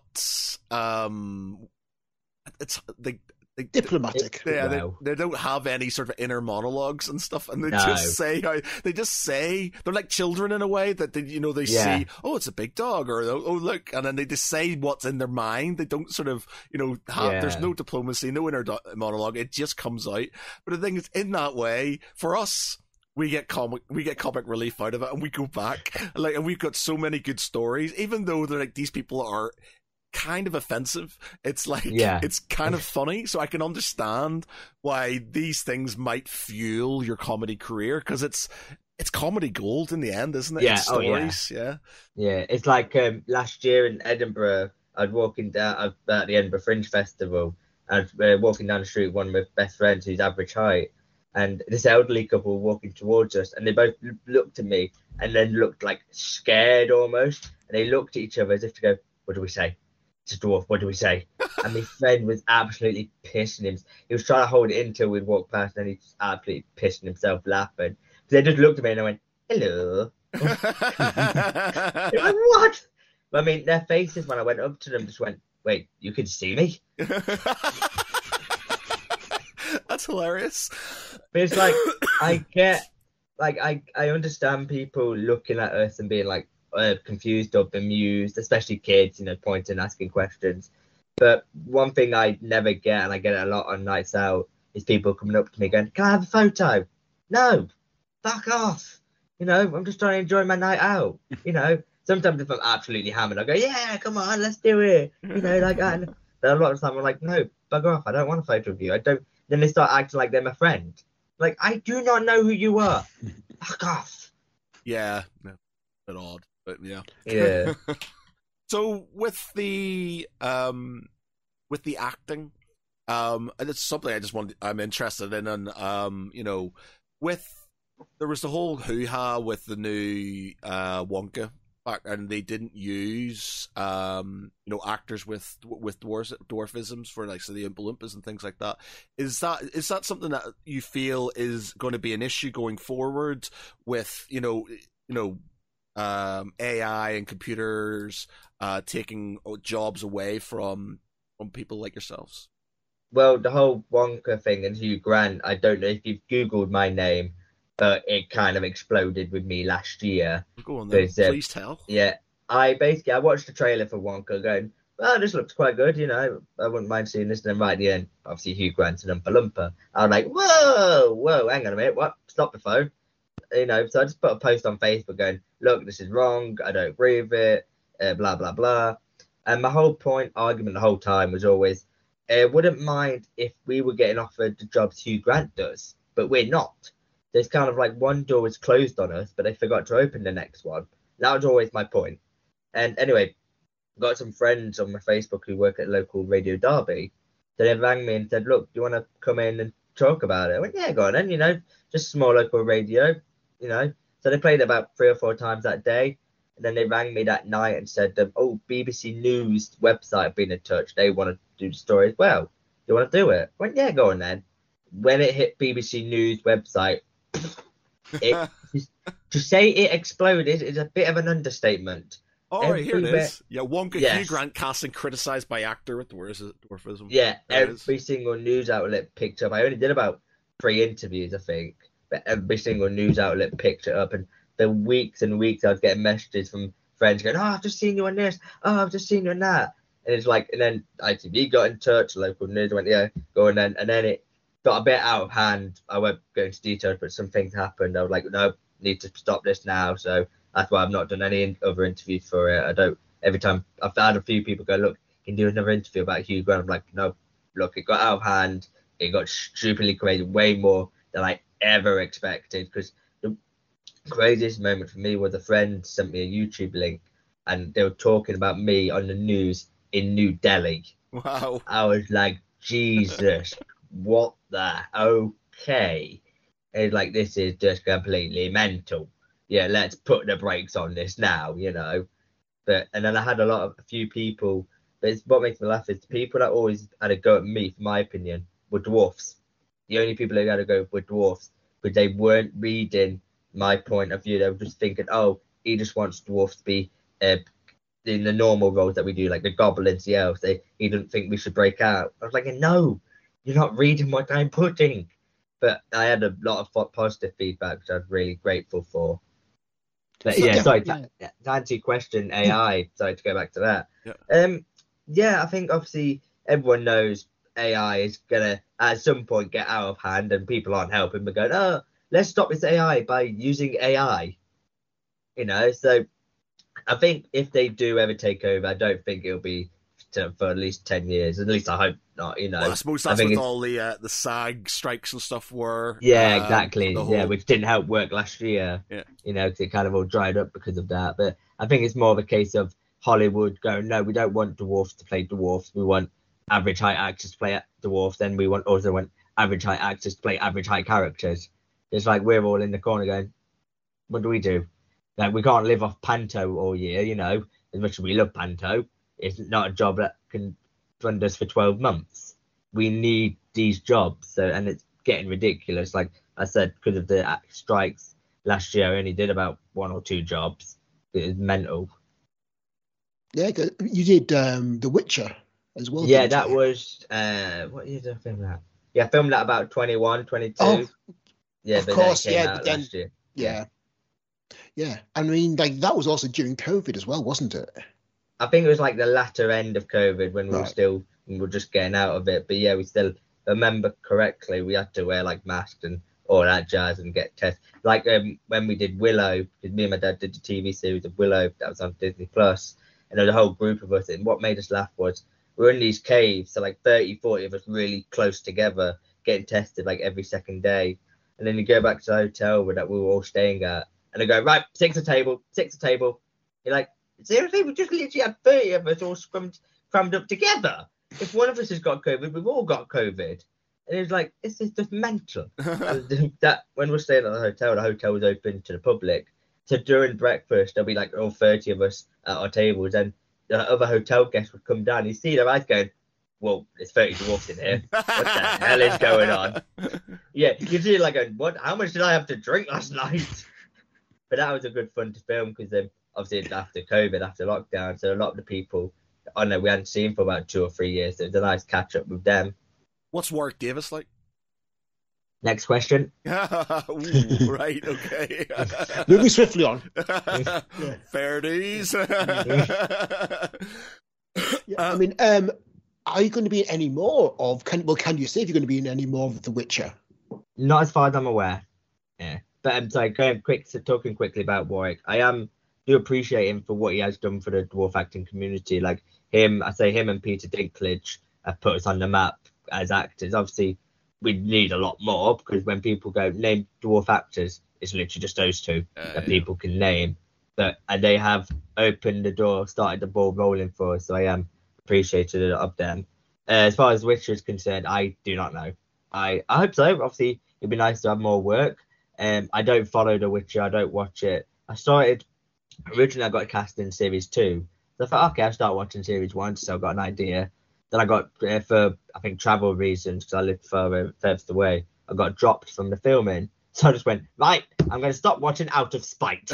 um, it's they, they Diplomatic. yeah, Wow. they, they don't have any sort of inner monologues and stuff, and they No. just say how they just say they're like children in a way that they, you know, they Yeah. see, oh, it's a big dog, or oh, look, and then they just say what's in their mind. They don't sort of, you know, have, Yeah. there's no diplomacy, no inner do- monologue. It just comes out. But the thing is, in that way, for us, we get comic, we get comic relief out of it, and we go back, like, and we've got so many good stories, even though they're like these people are kind of offensive. It's like, Yeah. it's kind of funny, so I can understand why these things might fuel your comedy career, because it's it's comedy gold in the end, isn't it? Yeah, It's oh, yeah. stories, yeah. Yeah, it's like um, last year in Edinburgh, I'd walking down I'd, at the Edinburgh Fringe Festival. And uh, walking down the street with one of my best friends who's average height, and this elderly couple were walking towards us, and they both looked at me and then looked like scared almost, and they looked at each other as if to go, what do we say? It's a dwarf, what do we say? And my friend was absolutely pissing him. He was trying to hold it in until we'd walk past, and he was absolutely pissing himself laughing. They just looked at me and I went, hello. They went, what? But, I mean, their faces when I went up to them just went, wait, you can see me? That's hilarious. But it's like, I get, like, I, I understand people looking at us and being like uh, confused or bemused, especially kids, you know, pointing and asking questions. But one thing I never get, and I get it a lot on nights out, is people coming up to me going, can I have a photo? No, fuck off. You know, I'm just trying to enjoy my night out, you know. Sometimes if I'm absolutely hammered, I go, yeah, come on, let's do it. You know, like that. But a lot of the time I'm like, no, bugger off. I don't want a photo of you. I don't. Then they start acting like they're my friend. Like, I do not know who you are. Fuck off. Yeah, no, a bit odd, but yeah. Yeah. So with the um, with the acting, um, and it's something I just want. I'm interested in, and um, you know, with there was the whole hoo-ha with the new uh Wonka. And they didn't use, um, you know, actors with with dwarf, dwarfisms for like so the Oompa Loompas and things like that. Is that is that something that you feel is going to be an issue going forward with you know you know um, A I and computers uh, taking jobs away from from people like yourselves? Well, the whole Wonka thing and Hugh Grant. I don't know if you've Googled my name. But it kind of exploded with me last year. Go on then, uh, please tell. Yeah, I basically, I watched the trailer for Wonka going, well, this looks quite good, you know, I wouldn't mind seeing this. And then right at the end, obviously Hugh Grant's an Oompa Loompa. I was like, whoa, whoa, hang on a minute, what? Stop the phone. You know, so I just put a post on Facebook going, look, this is wrong, I don't agree with it, uh, blah, blah, blah. And my whole point, argument the whole time was always, I uh, wouldn't mind if we were getting offered the jobs Hugh Grant does, but we're not. There's kind of like one door was closed on us, but they forgot to open the next one. That was always my point. And anyway, got some friends on my Facebook who work at local Radio Derby. So they rang me and said, look, do you want to come in and talk about it? I went, yeah, go on then, you know, just small local radio, you know. So they played about three or four times that day. And then they rang me that night and said, um, oh, B B C News website been in touch. They want to do the story as well. Do you want to do it? I went, yeah, go on then. When it hit B B C News website, It, to say it exploded is a bit of an understatement. All right, here it is. Yeah, Wonka yes. Hugh Grant casting criticised by actor with dwarfism. Yeah, there every single news outlet picked up. I only did about three interviews, I think, but every single news outlet picked it up. And for weeks and weeks, I was getting messages from friends going, "Oh, I've just seen you on this. Oh, I've just seen you on that." And it's like, and then I T V got in touch, local news went, "Yeah, go," and then and then it got a bit out of hand. I won't go into details, but some things happened. I was like, no, need to stop this now. So that's why I've not done any other interviews for it. I don't, every time I've had a few people go, look, can you do another interview about Hugh Grant? I'm like, no, look, it got out of hand. It got stupidly crazy, way more than I ever expected. Because the craziest moment for me was a friend sent me a YouTube link and they were talking about me on the news in New Delhi. Wow. I was like, Jesus. What the okay? It's like, this is just completely mental. Yeah, let's put the brakes on this now, you know. But and then I had a lot of a few people. But it's, what makes me laugh is the people that always had a go at me, for my opinion, were dwarfs. The only people that had a go were dwarfs, because they weren't reading my point of view. They were just thinking, oh, he just wants dwarfs to be uh, in the normal roles that we do, like the goblins, the elves. They he didn't think we should break out. I was like, no. You're not reading what I'm putting. But I had a lot of positive feedback, which I was really grateful for. But yeah, sorry, to, to answer your question, A I, sorry to go back to that. Yeah. Um, yeah, I think obviously everyone knows A I is going to, at some point, get out of hand and people aren't helping. But going, oh, let's stop this A I by using A I. You know, so I think if they do ever take over, I don't think it'll be to, for at least ten years. At least I hope not, you know. Well, I suppose that's I what all the uh, the SAG strikes and stuff were. Yeah, um, exactly. Whole... Yeah, which didn't help work last year. Yeah. You know, because it kind of all dried up because of that. But I think it's more of a case of Hollywood going, no, we don't want dwarfs to play dwarfs. We want average height actors to play dwarfs. Then we want also want average height actors to play average height characters. It's like we're all in the corner going, what do we do? Like, we can't live off Panto all year, you know, as much as we love Panto. It's not a job that can fund us for twelve months. We need these jobs. So, and it's getting ridiculous. Like I said, because of the strikes last year, I only did about one or two jobs. It was mental. Yeah, 'cause you did um, The Witcher as well. Yeah, didn't that you? was, uh, what year did I film that? Yeah, I filmed that about twenty-one, twenty-two. Oh, yeah, of but course, then it came yeah, out but then- last year. Yeah. Yeah. I mean, like, that was also during COVID as well, wasn't it? I think it was like the latter end of COVID when we were Right. still, we were just getting out of it. But yeah, we still, remember correctly, we had to wear like masks and all that jazz and get tested. Like um, when we did Willow, because me and my dad did the T V series of Willow that was on Disney Plus, and there was a whole group of us. And what made us laugh was we were in these caves, so like thirty, forty of us really close together, getting tested like every second day. And then you go back to the hotel where that we were all staying at, and they go, right, six a table, six a table. You're like, seriously, we just literally had thirty of us all scrummed, crammed up together. If one of us has got COVID, we've all got COVID. And it was like, this is just mental. And that when we're staying at the hotel, the hotel was open to the public. So during breakfast, there'll be like all thirty of us at our tables, and the other hotel guests would come down. You see their eyes going, well, there's thirty dwarfs in here. What the hell is going on? Yeah, you see like, going, what? How much did I have to drink last night? But that was a good fun to film because then obviously it's after COVID, after lockdown, so a lot of the people, I know we hadn't seen for about two or three years. So it was a nice catch up with them. What's Warwick Davis like? Next question. Ooh, right, okay. Moving swiftly on. Fair dues. Yeah, I mean, um, are you going to be in any more of? Can well, can you say if you're going to be in any more of The Witcher? Not as far as I'm aware. Yeah, but I'm sorry. Going quick, so talking quickly about Warwick, I am do appreciate him for what he has done for the dwarf acting community. Like him, I say him and Peter Dinklage have put us on the map as actors. Obviously, we need a lot more because when people go name dwarf actors, it's literally just those two Uh, that yeah. people can name. But and they have opened the door, started the ball rolling for us. So I am appreciative of them. Uh, as far as Witcher is concerned, I do not know. I, I hope so. Obviously, it'd be nice to have more work. Um, I don't follow The Witcher. I don't watch it. I started originally. I got cast in series two. So I thought, okay, I'll start watching series one. So I got an idea. Then I got uh, for I think travel reasons because I lived further furthest away. I got dropped from the filming. So I just went, right, I'm going to stop watching out of spite.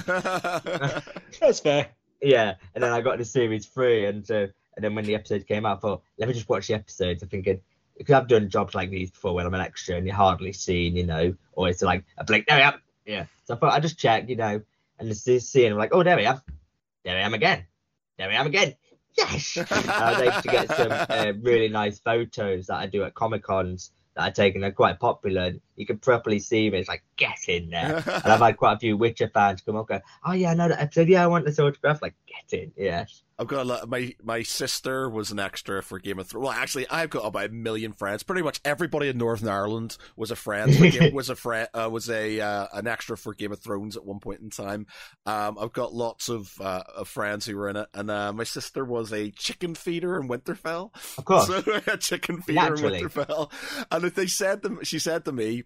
That's fair. Yeah, and then I got to series three, and so and then when the episode came out, I thought, let me just watch the episodes. I'm thinking, because I've done jobs like these before when I'm an extra and you're hardly seen, you know, or it's like a blink, there we are. Yeah. So I thought I'd just check, you know, and just see, and I'm like, oh, there we are. There I am again. There I am again. Yes. I was able to get some uh, really nice photos that I do at Comic Cons that I take, and they're quite popular. You can properly see me. It's like, get in there. And I've had quite a few Witcher fans come up and go, oh, yeah, I know that episode. Yeah, I want this autograph. Like, get in. Yes. I've got a lot, my my sister was an extra for Game of Thrones. Well, actually, I've got about a million friends. Pretty much everybody in Northern Ireland was a friend. For Game, was a friend. Uh, was a uh, an extra for Game of Thrones at one point in time. Um, I've got lots of, uh, of friends who were in it, and uh, my sister was a chicken feeder in Winterfell. Of course. So a chicken feeder Naturally. in Winterfell, and if they said to, she said to me,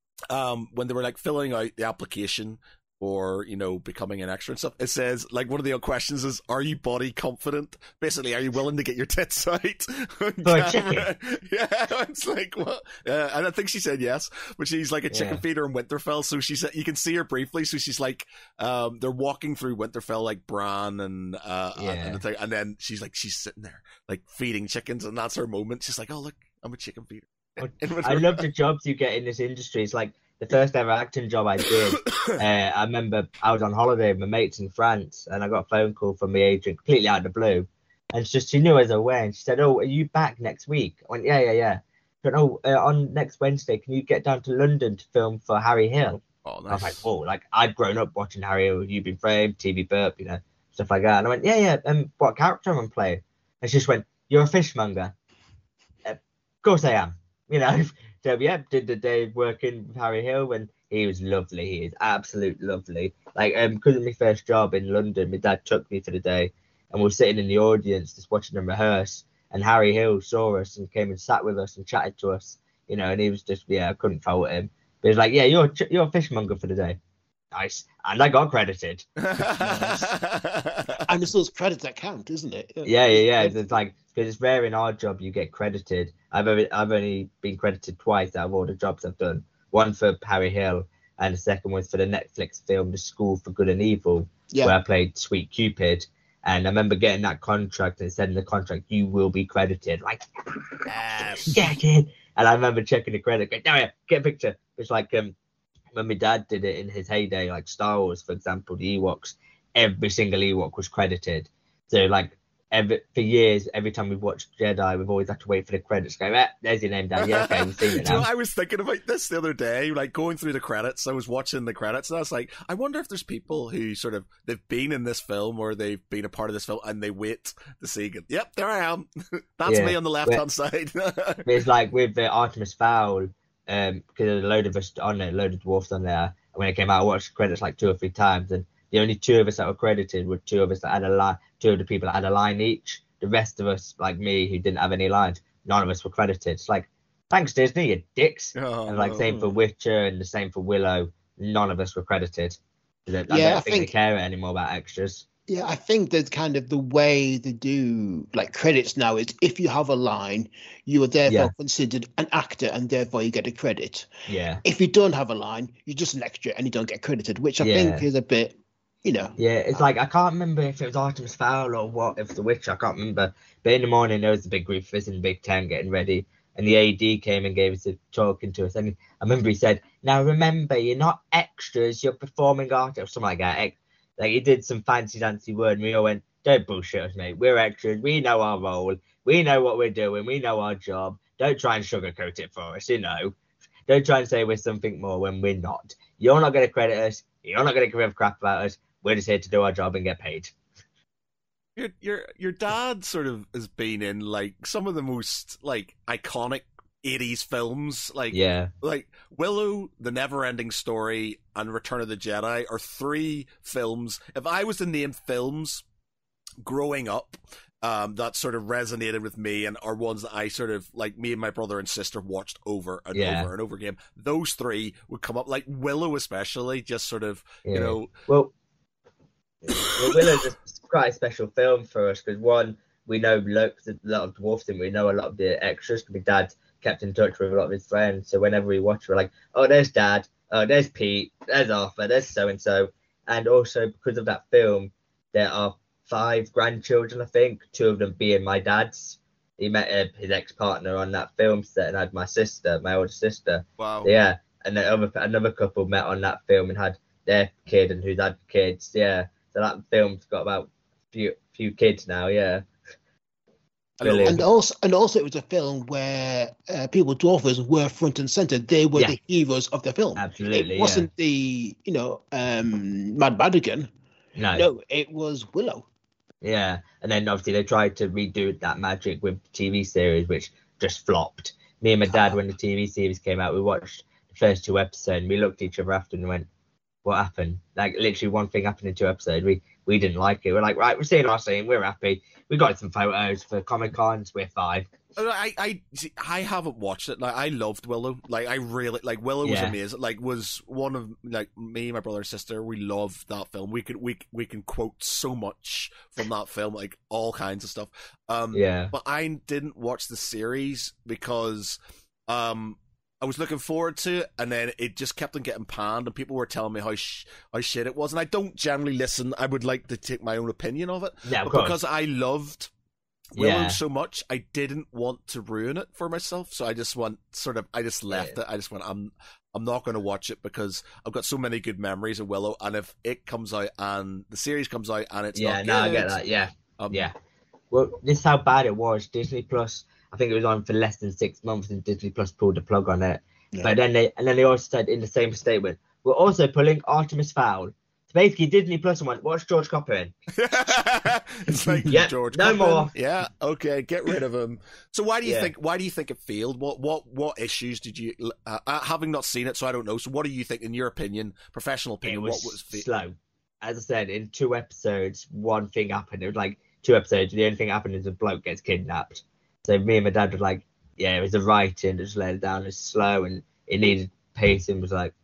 um, when they were like filling out the application or, you know, becoming an extra and stuff, it says, like, one of the questions is, are you body confident? Basically, are you willing to get your tits out on For a camera? chicken? Yeah, it's like, what? Uh, and I think she said yes, but she's like a chicken Yeah. feeder in Winterfell, so she said, you can see her briefly, so she's like, um, they're walking through Winterfell, like Bran and, uh, Yeah. and, the thing, and then she's like, she's sitting there, like, feeding chickens, and that's her moment. She's like, oh, look, I'm a chicken feeder. I love the jobs you get in this industry. It's like the first ever acting job I did. uh, I remember I was on holiday with my mates in France, and I got a phone call from my agent completely out of the blue. And she just she knew I was away, and she said, "Oh, are you back next week?" I went, "Yeah, yeah, yeah." She went, "Oh, uh, on next Wednesday, can you get down to London to film for Harry Hill?" Oh, And I was nice. like, "Oh, like I'd grown up watching Harry Hill, You've Been Framed, T V Burp, you know, stuff like that." And I went, "Yeah, yeah." And what character am I playing? And she just went, "You're a fishmonger." Uh, of course I am, you know. So yeah, did the day working with Harry Hill, and he was lovely. He is absolute lovely. Like um, because of my first job in London, my dad took me for the day. and we were sitting in the audience just watching them rehearse. And Harry Hill saw us and came and sat with us and chatted to us, you know. And he was just, yeah, I couldn't fault him. But he was like, yeah, you're you're a fishmonger for the day. Nice. And I got credited. And it's those credits that count, isn't it? Yeah, yeah, yeah. It's like, because it's rare in our job you get credited. I've only, I've only been credited twice out of all the jobs I've done. One for Harry Hill, and the second was for the Netflix film The School for Good and Evil, yeah. where I played Sweet Cupid. And I remember getting that contract, and it said in the contract, you will be credited. Like, yes, get it. And I remember checking the credit, going, no, yeah, get a picture. It's like, um, when my dad did it in his heyday, like Star Wars, for example, the Ewoks, every single Ewok was credited. So, like, every, for years, every time we've watched Jedi, we've always had to wait for the credits to go, eh, there's your name, Dad. Yeah, okay, we've seen it now. You know, I was thinking about this the other day, like, going through the credits. I was watching the credits, and I was like, I wonder if there's people who sort of, they've been in this film, or they've been a part of this film, and they wait to see, yep, there I am. That's yeah. me on the left-hand side. It's like with uh, Artemis Fowl, um, because there's a load of us on there, a load of dwarfs on there. And when it came out, I watched the credits like two or three times, and the only two of us that were credited were two of us that had a line, two of the people that had a line each. The rest of us, like me, who didn't have any lines, none of us were credited. It's like, thanks, Disney, you dicks. Oh, and like, same for Witcher and the same for Willow. None of us were credited. I don't, yeah, I don't I think, think they care anymore about extras. Yeah, I think that's kind of the way they do like credits now is if you have a line, you are therefore yeah. considered an actor and therefore you get a credit. Yeah. If you don't have a line, you're just an extra and you don't get credited, which I yeah. think is a bit, you know. Yeah, it's like, I can't remember if it was Artemis Fowl or what, if it was The Witcher, I can't remember. But in the morning, there was a big group of us in Big Ten getting ready. And the A D came and gave us a talking to us. And I remember he said, now remember, you're not extras, you're performing artists, or something like that. Like, he did some fancy dancy word, and we all went, don't bullshit us, mate. We're extras. We know our role. We know what we're doing. We know our job. Don't try and sugarcoat it for us, you know. Don't try and say we're something more when we're not. You're not going to credit us. You're not going to give a crap about us. We're just here to do our job and get paid. Your your your dad sort of has been in, like, some of the most, like, iconic eighties films, like yeah. like Willow, The Never-Ending Story, and Return of the Jedi are three films. If I was to name films growing up um, that sort of resonated with me and are ones that I sort of, like, me and my brother and sister watched over and yeah. over and over again, those three would come up. Like Willow especially, just sort of, yeah. you know... Well, well Willow's a, quite a special film for us, because one, we know a lot of dwarfs and we know a lot of the extras, because my dad kept in touch with a lot of his friends, so whenever we watch, we're like, oh, there's Dad, oh, there's Pete, there's Arthur, there's so-and-so. And also, because of that film, there are five grandchildren, I think, two of them being my dad's. He met uh, his ex-partner on that film set and had my sister, my older sister. Wow. Yeah, and then other, another couple met on that film and had their kid and who's had kids, yeah. So that film's got about a few, few kids now, yeah. Brilliant. And also, and also, it was a film where uh, people dwarfers were front and center. They were yeah. the heroes of the film. Absolutely, it wasn't yeah. the you know um, Mad Madigan. No, no, it was Willow. Yeah, and then obviously they tried to redo that magic with the T V series, which just flopped. Me and my dad, when the T V series came out, we watched the first two episodes. And we looked at each other after and went, "What happened?" Like literally, one thing happened in two episodes. We we didn't like it. We're like, right, we're seeing our scene. We're happy. We got some photos for Comic Cons. We're fine. I I see, I haven't watched it. Like, I loved Willow. Like, I really like Willow was yeah. amazing. Like, was one of like me, my brother and sister. We loved that film. We could we we can quote so much from that film, like all kinds of stuff. Um, yeah. But I didn't watch the series because um I was looking forward to it, and then it just kept on getting panned, and people were telling me how sh- how shit it was. And I don't generally listen. I would like to take my own opinion of it. Yeah, of but course. Because I loved Willow Yeah. so much, I didn't want to ruin it for myself. So I just want sort of I just left Yeah. it. I just went, I'm I'm not going to watch it because I've got so many good memories of Willow, and if it comes out and the series comes out and it's Yeah, not no, good, I get that. Yeah, um, yeah. Well, this is how bad it was. Disney Plus, I think it was on for less than six months, and Disney Plus pulled the plug on it. Yeah. But then they and then they also said in the same statement, we're also pulling Artemis Fowl. So basically, Disney Plus went, what's George Copper in? It's like Yeah, George. no Clinton. more. Yeah, okay, get rid of him. So why do you Yeah. think? Why do you think it failed? What what what issues did you? Uh, uh, having not seen it, so I don't know. So what do you think, in your opinion, professional It opinion? was, what was fa- slow. As I said, in two episodes, one thing happened. It was like two episodes. The only thing that happened is a bloke gets kidnapped. So me and my dad were like, yeah, it was the writing that just let it down. It's slow and it needed pacing. Was like,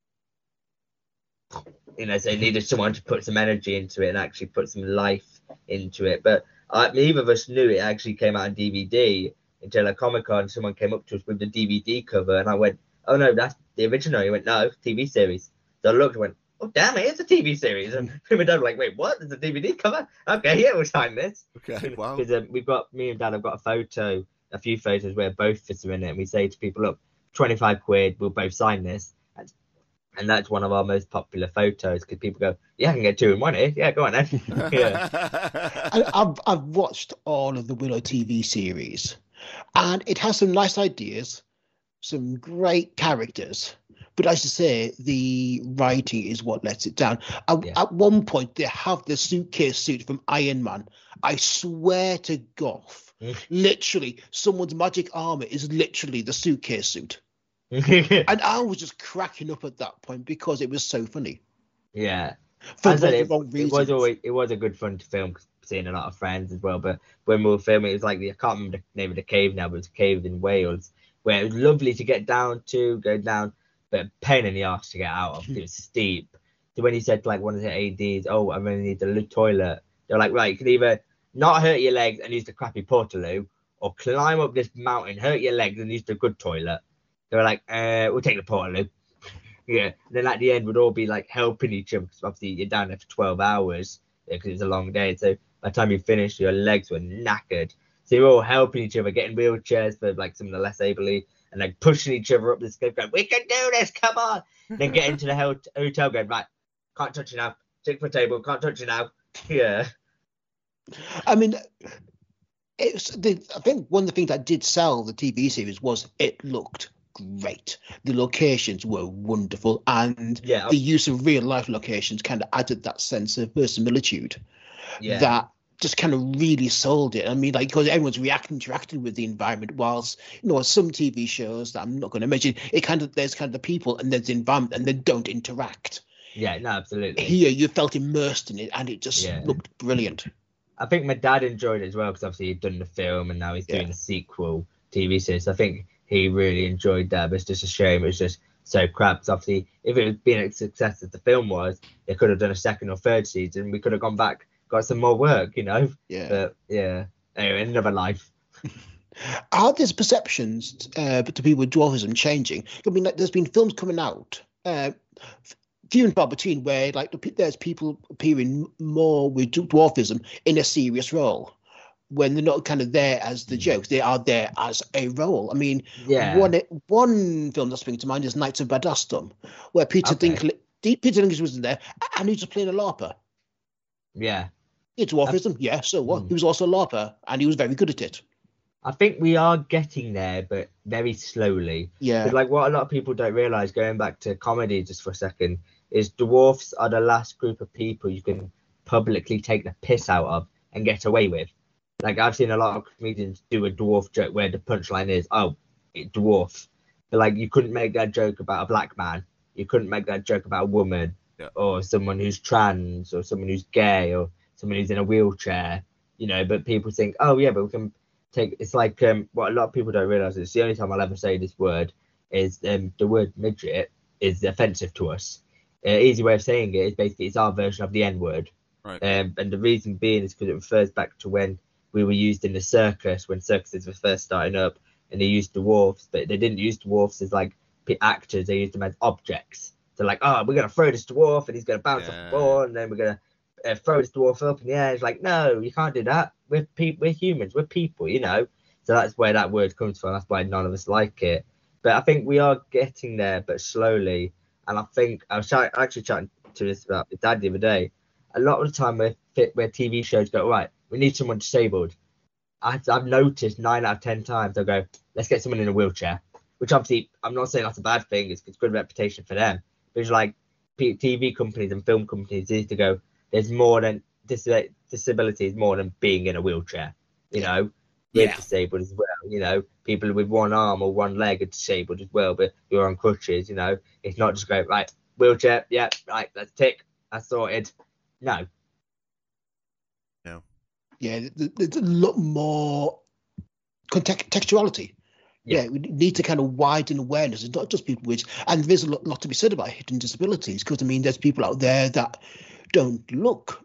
you know, so it needed someone to put some energy into it and actually put some life into it. But uh, neither of us knew it actually came out on D V D until at Comic Con. Someone came up to us with the D V D cover, and I went, "Oh no, that's the original." He went, "No, T V series." So I looked and went, "Oh damn, it is a T V series." And my dad was like, "Wait, what? There's a D V D cover? Okay, yeah, we'll sign this." Okay, wow. Because um, we've got me and Dad have got a photo, a few photos where both of us are in it, and we say to people, "Look, twenty-five quid, we'll both sign this." And, and that's one of our most popular photos because people go, "Yeah, I can get two in one here. Yeah, go on then." Yeah. I, I've I've watched all of the Willow T V series, and it has some nice ideas, some great characters. But as you say, the writing is what lets it down. At, Yeah. at one point, they have the suitcase suit from Iron Man. I swear to Goff, literally, someone's magic armor is literally the suitcase suit. And I was just cracking up at that point because it was so funny. Yeah. For As I said, the it, wrong it reasons. was always it was a good fun to film, seeing a lot of friends as well. But when we were filming, it was like the, I can't remember the name of the cave now, but it was a cave in Wales where it was lovely to get down to, go down, but a pain in the arse to get out of. It was steep. So when he said to like one of the A Ds, "Oh, I really need the loo- toilet," they're like, "Right, you can either not hurt your legs and use the crappy portaloo, or climb up this mountain, hurt your legs and use the good toilet." They were like, uh, "We'll take the portaloo." Yeah, and then at the end, we'd all be like helping each other because obviously you're down there for twelve hours because it was a long day. So by the time you finished, your legs were knackered. So you're all helping each other, getting wheelchairs for like some of the less ably, and like pushing each other up this cliff, going, "We can do this, come on!" Then get into the hel- hotel, going, "Right, can't touch you now. Stick for a table, can't touch you now." Yeah, I mean, it's the, I think one of the things that did sell the T V series was it looked great. The locations were wonderful, and Yeah. the use of real life locations kind of added that sense of verisimilitude yeah, that just kind of really sold it. I mean, like, because everyone's reacting, interacting with the environment, whilst, you know, some T V shows that I'm not going to mention, it kind of, there's kind of the people and there's the environment and they don't interact. yeah, no, absolutely. Here, you felt immersed in it and it just Yeah. looked brilliant. I think my dad enjoyed it as well because obviously he'd done the film and now he's doing Yeah. a sequel T V series. I think he really enjoyed that, but it's just a shame it was just so crap. 'Cause obviously, if it had been a success as the film was, they could have done a second or third season. We could have gone back, got some more work, you know. Yeah. But yeah, anyway, another life. Are these perceptions uh, to people with dwarfism changing? I mean, like, there's been films coming out, uh, few and far between, where like the pe- there's people appearing more with dwarfism in a serious role when they're not kind of there as the jokes; they are there as a role. I mean, Yeah. one one film that springs to mind is Knights of Badastum, where Peter Okay. Dinklage, Peter Dinklage was in there, and he was just playing a LARPer. Yeah. It's dwarfism, yeah. So what? Hmm. He was also a LARPer, and he was very good at it. I think we are getting there, but very slowly. Yeah. 'Cause, like what a lot of people don't realise, going back to comedy just for a second, is dwarfs are the last group of people you can publicly take the piss out of and get away with. Like I've seen a lot of comedians do a dwarf joke where the punchline is, "Oh, it dwarf," but like you couldn't make that joke about a black man, you couldn't make that joke about a woman, Yeah. or someone who's trans, or someone who's gay, or someone who's in a wheelchair, you know. But people think, "Oh yeah, but we can." Take, it's like um, what a lot of people don't realize. It's the only time I'll ever say this word is um, the word midget is offensive to us. Uh, easy way of saying it is basically it's our version of the N word. Right. Um, and the reason being is because it refers back to when we were used in the circus, when circuses were first starting up, and they used dwarfs, but they didn't use dwarfs as like p- actors. They used them as objects. So like, oh, we're gonna throw this dwarf and he's gonna bounce off Yeah. the ball, and then we're gonna uh, throw this dwarf up in the air. It's like, no, you can't do that. We're pe- we're humans, we're people, you know. So that's where that word comes from. That's why none of us like it. But I think we are getting there, but slowly. And I think I was ch- actually chatting to this about my dad the other day. A lot of the time, where fit where T V shows go, right, we need someone disabled. I've, I've noticed nine out of ten times they'll go, let's get someone in a wheelchair. Which obviously, I'm not saying that's a bad thing. It's, it's good reputation for them. But it's like P- T V companies and film companies need to go, there's more than dis- disability is more than being in a wheelchair. You know, we're Yeah. disabled as well. You know, people with one arm or one leg are disabled as well, but you're on crutches. You know, it's not just go, right, wheelchair, yeah, right, let's tick, that's sorted. No. No. Yeah, there's a lot more context- textuality. Yeah. Yeah, we need to kind of widen awareness. It's not just people with, and there's a lot, lot to be said about hidden disabilities, because I mean, there's people out there that don't look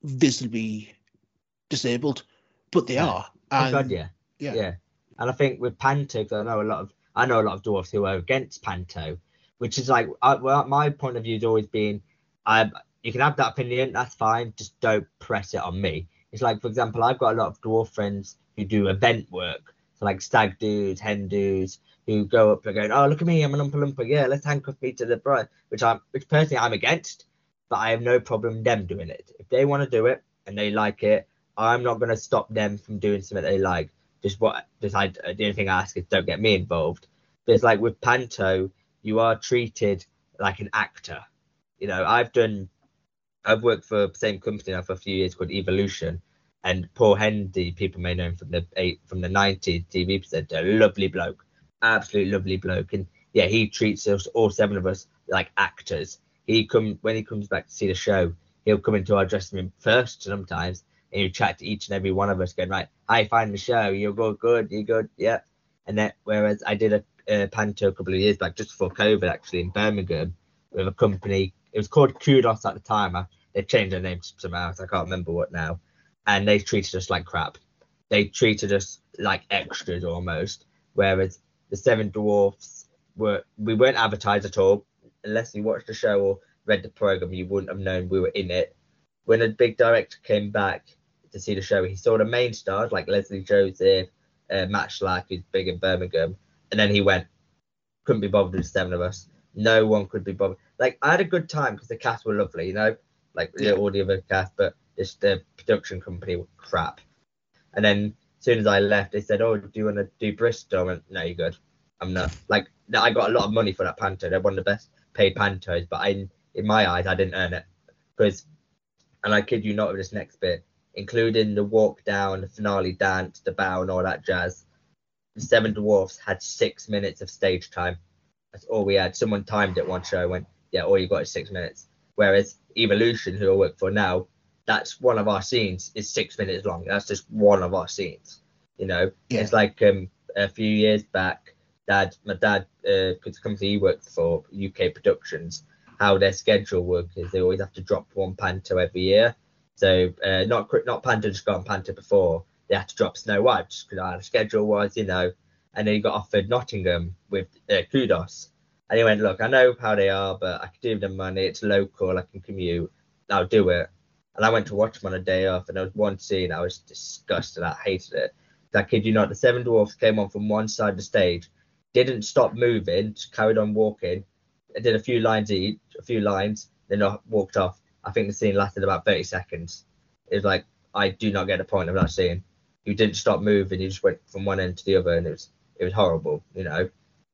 visibly disabled, but they No. are. Oh And God, yeah. yeah, Yeah. And I think with Panto, 'cause I know a lot of I know a lot of dwarfs who are against Panto, which is like I, well, my point of view has always been, I you can have that opinion, that's fine, just don't press it on me. It's like, for example, I've got a lot of dwarf friends who do event work, so like stag dudes, hen dudes, who go up and going, oh look at me, I'm an Oompa Loompa, yeah, let's handcuff me to the bride, which I'm which personally I'm against, but I have no problem them doing it. If they want to do it and they like it, I'm not going to stop them from doing something they like. Just what, just I, the only thing I ask is don't get me involved. But it's like with Panto, you are treated like an actor. You know, I've done, I've worked for the same company now for a few years called Evolution, and Paul Hendy, people may know him from the eight, from the nineties T V presenter, lovely bloke, absolutely lovely bloke, and yeah, he treats us all seven of us like actors. He come when he comes back to see the show, he'll come into our dressing room first sometimes. And you chat to each and every one of us, going, right, how you find the show? You're good, good, you good, yeah. And then, whereas I did a, a Panto a couple of years back, just before COVID, actually, in Birmingham, with a company. It was called Kudos at the time. I, they changed their name somehow, so I can't remember what now. And they treated us like crap. They treated us like extras almost. Whereas the Seven Dwarfs were, we weren't advertised at all. Unless you watched the show or read the program, you wouldn't have known we were in it. When a big director came back to see the show, he saw the main stars like Leslie Joseph, uh, Matt Schlack, who's big in Birmingham, and then he went, couldn't be bothered with the seven of us. No one could be bothered. Like, I had a good time because the cast were lovely, you know, like yeah. all the other cast, but just the production company were crap. And then as soon as I left, they said, oh, do you want to do Bristol? I went, no, you're good. I'm not. Like, I got a lot of money for that Panto. They're one of the best paid Pantos, but I, in my eyes, I didn't earn it. Because, and I kid you not with this next bit, including the walk down, the finale dance, the bow, and all that jazz, the Seven Dwarfs had six minutes of stage time. That's all we had. Someone timed it one show and went, yeah, all you got is six minutes. Whereas Evolution, who I work for now, that's one of our scenes is six minutes long. That's just one of our scenes. You know, yeah. It's like um, a few years back, dad, my dad, because uh, the company he worked for, U K Productions, how their schedule works is they always have to drop one Panto every year. So uh, not not Panto just got on Panto before. They had to drop Snow White just because how the schedule was, you know. And then he got offered Nottingham with uh, Kudos. And he went, look, I know how they are, but I can give them money. It's local. I can commute. I'll do it. And I went to watch them on a day off, and there was one scene I was disgusted. I hated it. I kid you not, the Seven Dwarfs came on from one side of the stage, didn't stop moving, just carried on walking. I did a few lines each, a few lines, then I walked off. I think the scene lasted about thirty seconds. It was like, I do not get the point of that scene. You didn't stop moving, you just went from one end to the other, and it was it was horrible, you know.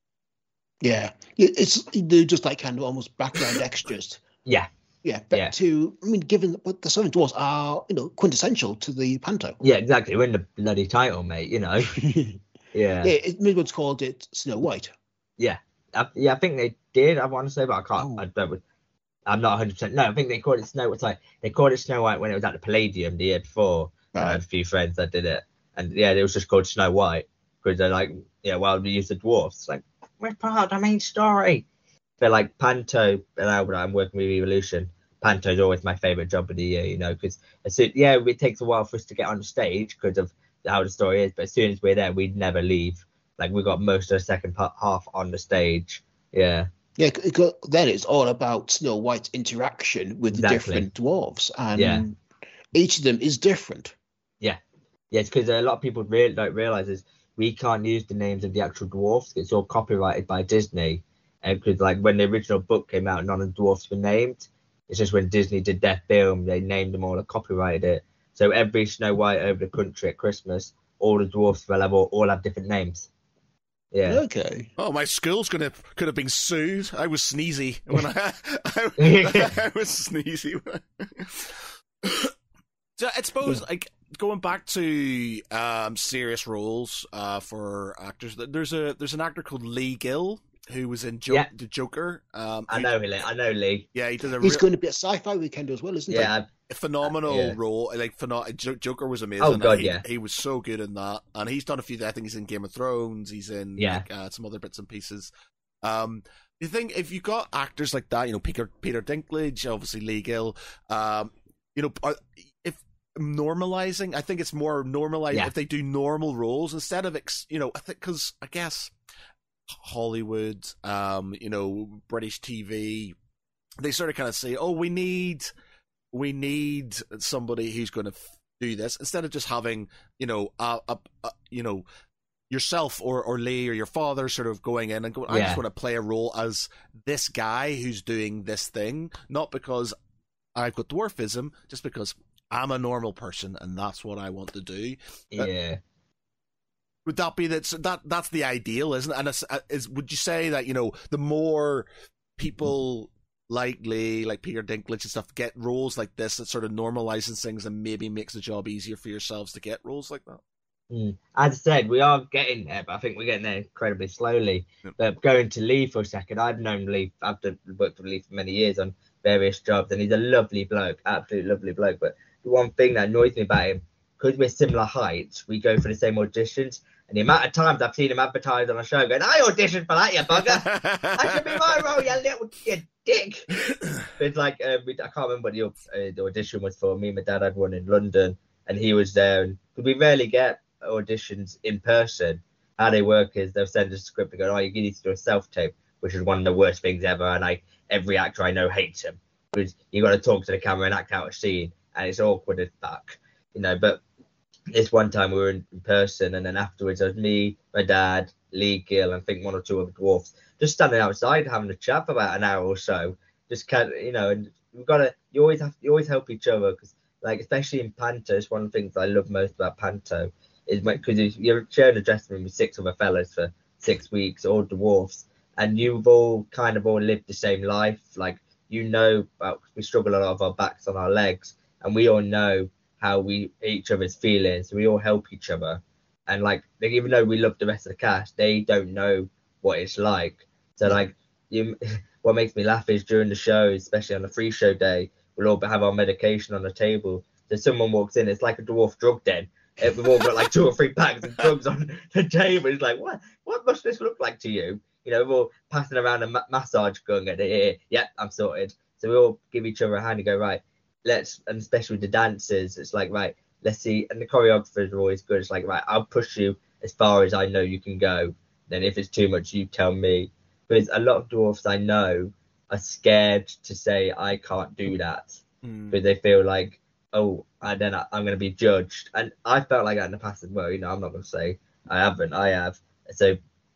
Yeah, it's they're just like kind of almost background extras. Yeah. Yeah, but yeah. to, I mean, given that the Seven Dwarfs are, you know, quintessential to the Panto. Yeah, exactly. We're in the bloody title, mate, you know. yeah. Yeah, it, maybe it's called it Snow White. Yeah. I, yeah, I think they did, I want to say, but I can't, oh. I don't, I'm not one hundred percent. No, I think they called it Snow White. Like, they called it Snow White when it was at the Palladium the year before. Right. I had a few friends that did it. And yeah, it was just called Snow White. Because they're like, yeah, well, we use the dwarfs. Like, we're part of the main story. But like Panto, and when I'm working with Evolution, Panto is always my favourite job of the year, you know, because yeah, it takes a while for us to get on the stage because of how the story is, but as soon as we're there, we'd never leave. Like, we got most of the second part, half on the stage. Yeah. Yeah, then it's all about Snow White's interaction with exactly. the different dwarves, and yeah. each of them is different. Yeah. Yeah, it's because a lot of people really don't realise is we can't use the names of the actual dwarfs. It's all copyrighted by Disney. And because, like, when the original book came out, none of the dwarfs were named. It's just when Disney did their film, they named them all and copyrighted it. So every Snow White over the country at Christmas, all the dwarfs will have all, all have different names. Yeah. Okay. Oh, my school's gonna could have been sued. I was sneezy when I I, I was sneezy. So I suppose, like, going back to um, serious roles uh, for actors, there's a there's an actor called Lee Gill who was in jo- Yeah. the Joker. Um, I who- know Lee. I know Lee. Yeah, he did a He's real, going to be at Sci-Fi Weekend as well, isn't Yeah. a phenomenal Yeah. role. Like, pheno- Jo- Joker was amazing. Oh, God, he, yeah. he was so good in that, and he's done a few. I think he's in Game of Thrones. He's in Yeah. like, uh, some other bits and pieces. Um, you think if you got actors like that, you know, Peter Peter Dinklage, obviously Lee Gill, um, you know, are, if normalizing, I think it's more normalized Yeah. if they do normal roles instead of, ex, you know, I think because I guess Hollywood, um, you know, British T V, they sort of kind of say, oh, we need, we need somebody who's going to do this instead of just having, you know, a, a, a you know. yourself or, or Lee or your father sort of going in and going, I Yeah. just want to play a role as this guy who's doing this thing, not because I've got dwarfism, just because I'm a normal person and that's what I want to do. Yeah. Would that be that? That that's the ideal, isn't it? And is, is would you say that, you know, the more people like Lee, like Peter Dinklage and stuff, get roles like this, that sort of normalizes things and maybe makes the job easier for yourselves to get roles like that? Mm. As I said, we are getting there, but I think we're getting there incredibly slowly. Yep. But going to Lee for a second, I've known Lee, I've done- worked with Lee for many years on various jobs, and he's a lovely bloke, absolutely lovely bloke. But the one thing that annoys me about him, because we're similar heights, we go for the same auditions, and the amount of times I've seen him advertised on a show going, I auditioned for that, you bugger! That should be my role, you little you dick! But it's like, uh, we, I can't remember what the, uh, the audition was for. Me and my dad had one in London, and he was there, and we rarely get auditions in person. How they work is they'll send us a script and go, oh, you need to do a self-tape, which is one of the worst things ever, and I every actor I know hates him, because you got to talk to the camera and act out a scene, and it's awkward as fuck, you know. But this one time we were in, in person, and then afterwards it was me, my dad, Lee Gill, and I think one or two other dwarfs just standing outside having a chat for about an hour or so, just kind of, you know. And we've got to, you always have you always help each other, because like especially in Panto, it's one of the things I love most about Panto is because you're sharing a dressing room with six other fellas for six weeks, all dwarfs, and you've all kind of all lived the same life. Like, you know, about, we struggle a lot of our backs on our legs, and we all know how we each other's feelings, so we all help each other. And like, even though we love the rest of the cast, they don't know what it's like. So like, you, what makes me laugh is during the show, especially on the free show day, we'll all have our medication on the table. So someone walks in, it's like a dwarf drug den. We've all got like two or three packs of drugs on the table. It's like, what? What must this look like to you? You know, we're all passing around a ma- massage gun. At here, yeah, I'm sorted. So we all give each other a hand and go, right, let's. And especially with the dancers, it's like, right, let's see. And the choreographers are always good. It's like, right, I'll push you as far as I know you can go. Then if it's too much, you tell me. Because a lot of dwarfs I know are scared to say I can't do that, Mm. because they feel like, oh, and then I, I'm going to be judged. And I felt like that in the past as well. You know, I'm not going to say I haven't. I have. So,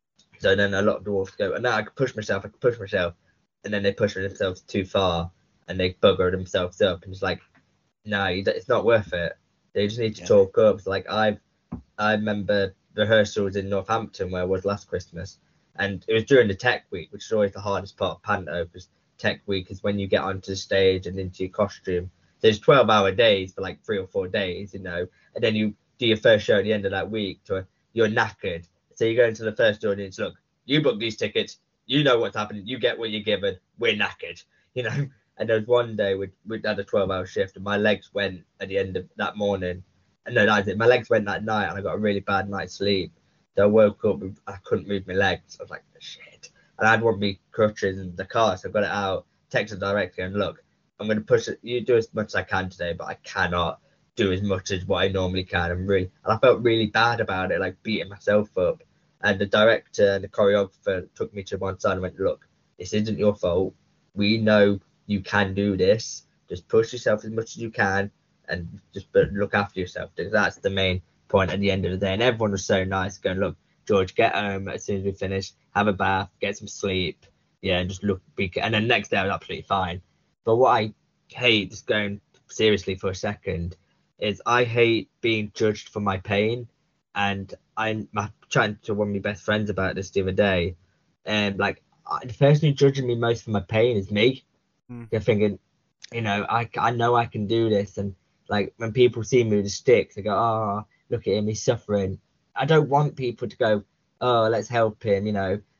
so then a lot of dwarfs go, no, I can push myself. I can push myself, and then they push themselves too far, and they bugger themselves up. And it's like, no, you don't- it's not worth it. They just need to Yeah. talk up. So like I've, I remember rehearsals in Northampton where I was last Christmas, and it was during the tech week, which is always the hardest part of Panto, because tech week is when you get onto the stage and into your costume. There's twelve hour days for like three or four days, you know, and then you do your first show at the end of that week. To you're knackered, so you go into the first audience. Look, you book these tickets. You know what's happening. You get what you're given. We're knackered, you know. And there was one day we we had a twelve hour shift, and my legs went at the end of that morning. And no, that my legs went that night, and I got a really bad night's sleep. So I woke up, and I couldn't move my legs. I was like, shit. And I had one of my crutches in the car, so I got it out, texted the director, and look, I'm going to push it. You do as much as I can today, but I cannot do as much as what I normally can. I'm really, and I felt really bad about it, like beating myself up. And the director and the choreographer took me to one side and went, look, this isn't your fault. We know you can do this. Just push yourself as much as you can, and just look after yourself. That's the main point at the end of the day. And everyone was so nice, going, look, George, get home as soon as we finish, have a bath, get some sleep, yeah, and just look. Be, and then next day I was absolutely fine. But what I hate, just going seriously for a second, is I hate being judged for my pain. And I'm chatting to one of my best friends about this the other day, and like, the person who's judging me most for my pain is me. Mm. They're thinking, you know, I, I know I can do this. And like, when people see me with a stick, they go, oh, look at him, he's suffering. I don't want people to go, oh, let's help him, you know.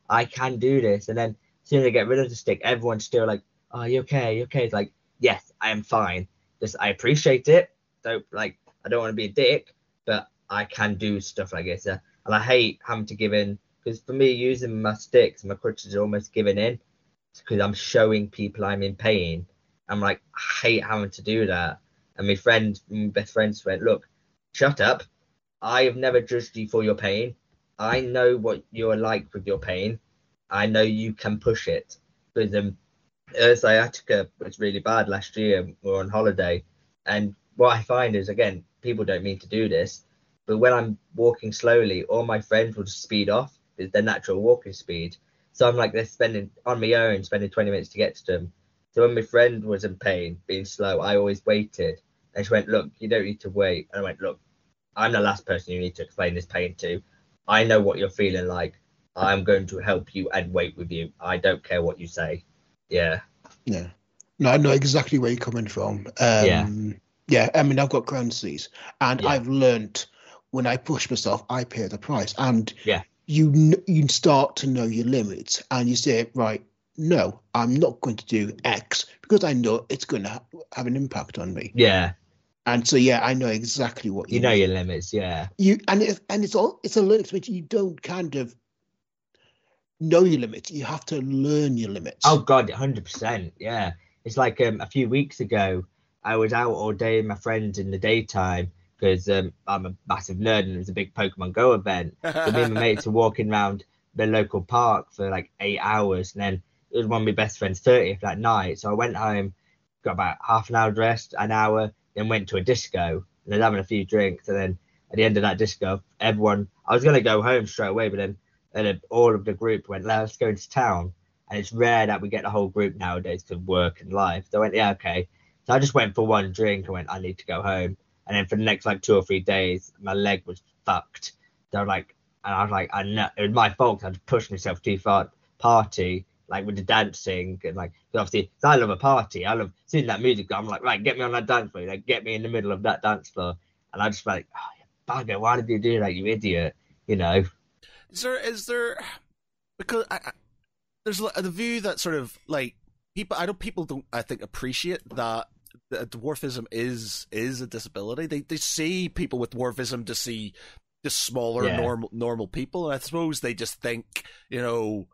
I can do this. And then as soon as I get rid of the stick, everyone's still like, oh, you okay? You okay? It's like, yes, I am fine. Just, I appreciate it. Don't like, I don't want to be a dick, but I can do stuff like this. Uh, and I hate having to give in, because for me, using my sticks and my crutches is almost giving in, because I'm showing people I'm in pain. I'm like, I hate having to do that. And my friend, my best friends went, look, shut up. I have never judged you for your pain. I know what you're like with your pain. I know you can push it. Because um, sciatica was really bad last year. We were on holiday. And what I find is, again, people don't mean to do this, but when I'm walking slowly, all my friends will just speed off. It's their natural walking speed. So I'm like, they're spending, on my own, spending twenty minutes to get to them. So when my friend was in pain, being slow, I always waited. And she went, look, you don't need to wait. And I went, look, I'm the last person you need to explain this pain to. I know what you're feeling like. I'm going to help you and wait with you. I don't care what you say. Yeah. Yeah. No, I know exactly where you're coming from. Um, yeah. Yeah, I mean, I've got Crohn's disease, and Yeah. I've learnt when I push myself, I pay the price. And Yeah. you kn- you start to know your limits, and you say, right, no, I'm not going to do X because I know it's going to ha- have an impact on me. Yeah. And so, yeah, I know exactly what you, You know mean. your limits. Yeah. You and it, and it's all it's a learning experience. You don't kind of know your limits. You have to learn your limits. Oh God, one hundred percent. Yeah. It's like um, a few weeks ago, I was out all day with my friends in the daytime because um, I'm a massive nerd and it was a big Pokemon Go event. So me and my mates were walking around the local park for like eight hours, and then it was one of my best friends' thirtieth that night. So I went home, got about half an hour rest, an hour, then went to a disco and then having a few drinks. And then at the end of that disco, everyone, I was going to go home straight away, but then and then all of the group went, let's go into town. And it's rare that we get the whole group nowadays to work and life. So I went, yeah, okay. So I just went for one drink and went, I need to go home. And then for the next like two or three days, my leg was fucked. So like, and I was like, I know it was my fault. I just pushed myself too far. Party, like with the dancing and like, obviously, I love a party. I love seeing that music. I'm like, right, get me on that dance floor. Like, get me in the middle of that dance floor. And I just like, oh, you bugger, why did you do that, you idiot? You know. Is there, is there, because I, I, there's the view that sort of like people, I know people don't, I think, appreciate that dwarfism is is a disability. They they see people with dwarfism to see just smaller Yeah. normal normal people, and I suppose they just think, you know,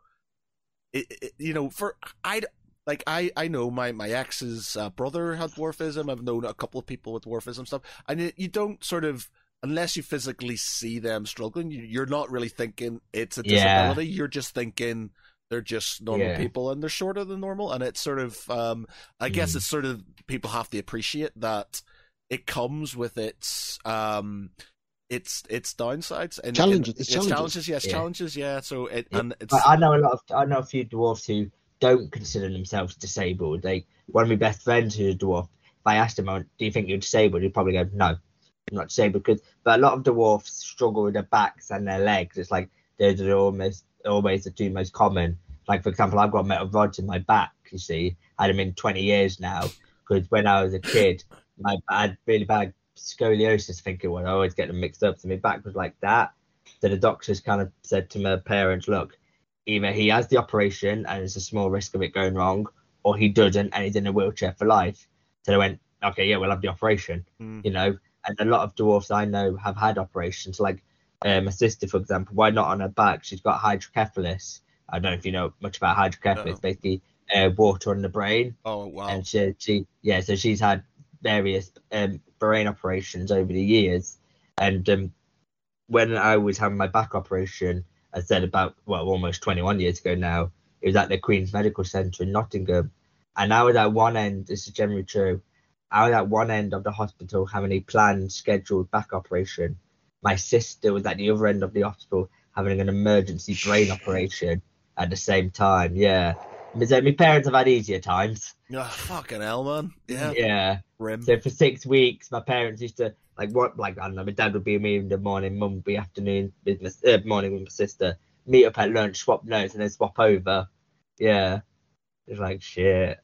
it, it, you know, for I like I I know my my ex's uh, brother had dwarfism. I've known a couple of people with dwarfism stuff, and you, you don't sort of, unless you physically see them struggling, you, you're not really thinking it's a Yeah. disability. You're just thinking they're just normal Yeah. people and they're shorter than normal. And it's sort of, um, I guess Mm. it's sort of, people have to appreciate that it comes with its, um, its its downsides and Challenges, It, it's it's challenges. challenges, yes, Yeah. challenges, yeah. So it Yeah. and it's But I know a lot of I know a few dwarfs who don't consider themselves disabled. Like one of my best friends who's a dwarf, if I asked him, "Oh, do you think you're disabled?" He'd probably go, "No, I'm not disabled." Because but a lot of dwarfs struggle with their backs and their legs. It's like those are almost always the two most common. Like for example, I've got metal rods in my back. You see, I had them in twenty years now. Because when I was a kid, my I had really bad scoliosis. I think it was. I always get them mixed up. So my back was like that. So the doctors kind of said to my parents, "Look, either he has the operation and there's a small risk of it going wrong, or he doesn't and he's in a wheelchair for life." So they went, "Okay, yeah, we'll have the operation." Mm. You know, and a lot of dwarfs I know have had operations. Like uh, my sister, for example, why not on her back? She's got hydrocephalus. I don't know if you know much about hydrocephalus. No. Basically, uh, water in the brain. oh wow, And she, she, yeah, so she's had various um, brain operations over the years. And um, when I was having my back operation, I said about, well, almost twenty-one years ago now, it was at the Queen's Medical Centre in Nottingham. And I was at one end, this is generally true, I was at one end of the hospital having a planned, scheduled back operation. My sister was at the other end of the hospital having an emergency brain operation at the same time, yeah. So my parents have had easier times. oh, fucking hell, man, yeah, Yeah. grim. So for six weeks, my parents used to like what like I don't know. My dad would be with me in the morning, mum would be afternoon with my uh, morning with my sister. Meet up at lunch, swap notes, and then swap over. Yeah, it's like shit.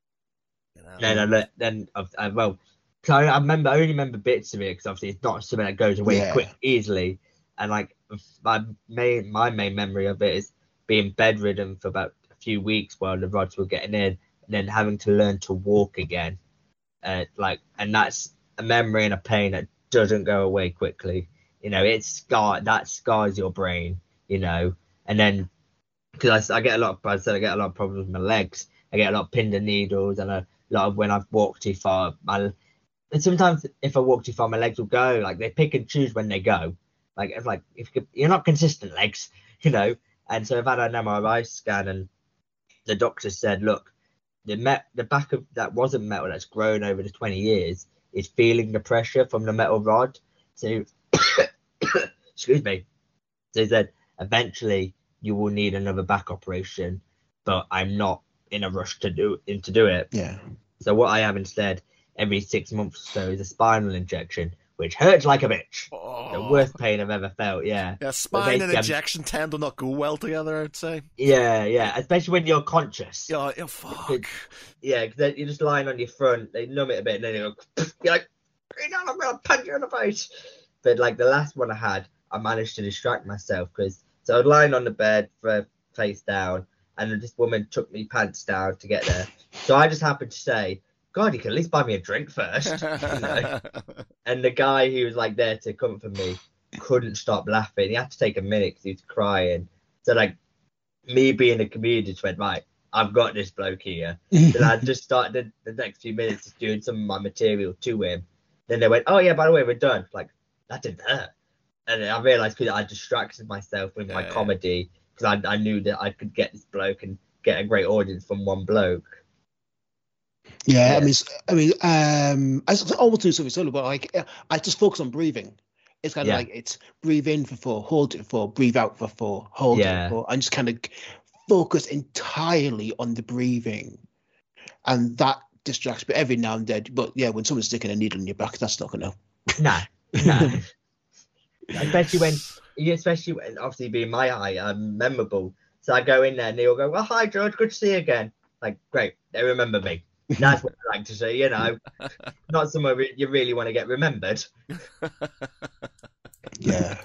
You know. Then I le- then I, I well, so I, I remember I only remember bits of it because obviously it's not something that goes away Yeah. quick easily. And like my main my main memory of it is being bedridden for about a few weeks while the rods were getting in, and then having to learn to walk again. Uh, like, and that's a memory and a pain that doesn't go away quickly. You know, it's scar that scars your brain. You know, and then because I, I get a lot of, I said I get a lot of problems with my legs. I get a lot of pins and needles, and a lot of when I've walked too far. My, and sometimes if I walk too far, my legs will go. Like they pick and choose when they go. Like it's like if you're not consistent legs, you know. And so I've had an M R I scan, and the doctor said, look, the met the back of that wasn't metal that's grown over the twenty years is feeling the pressure from the metal rod. So excuse me. So he said eventually you will need another back operation, but I'm not in a rush to do in to do it. Yeah. So what I have instead every six months or so is a spinal injection, which hurts like a bitch. Oh. The worst pain I've ever felt. Yeah. Yeah, spine and injection tend to not go well together, I'd say. Yeah, yeah, especially when you're conscious. Yeah, yeah, fuck. Yeah, because you're just lying on your front. They numb it a bit, and then you go, you're like, I'm gonna punch you in the face. But like the last one I had, I managed to distract myself because so I was lying on the bed, for face down, and this woman took me pants down to get there. So I just happened to say, God, you can at least buy me a drink first. You know? And the guy who was like there to comfort me couldn't stop laughing. He had to take a minute because he was crying. So like me being a comedian just went, right, I've got this bloke here. Then I just started the, the next few minutes just doing some of my material to him. Then they went, oh yeah, by the way, we're done. Like, that didn't hurt. And then I realised because I distracted myself with my yeah, comedy because I, I knew that I could get this bloke and get a great audience from one bloke. Yeah, Yeah. I mean, I mean, um, I s- almost do something similar, but like uh, I just focus on breathing. It's kind of Yeah. like it's breathe in for four, hold it for four, breathe out for four, hold Yeah. it for four, and just kind of focus entirely on the breathing, and that distracts me every now and then. But yeah, when someone's sticking a needle in your back, that's not gonna. Nah, nah. especially when, yeah, especially when obviously being my height, I'm memorable. So I go in there and they all go, well, hi George, good to see you again. Like, great, they remember me. That's what I like to see, you know. Not somewhere re- you really want to get remembered. Yeah.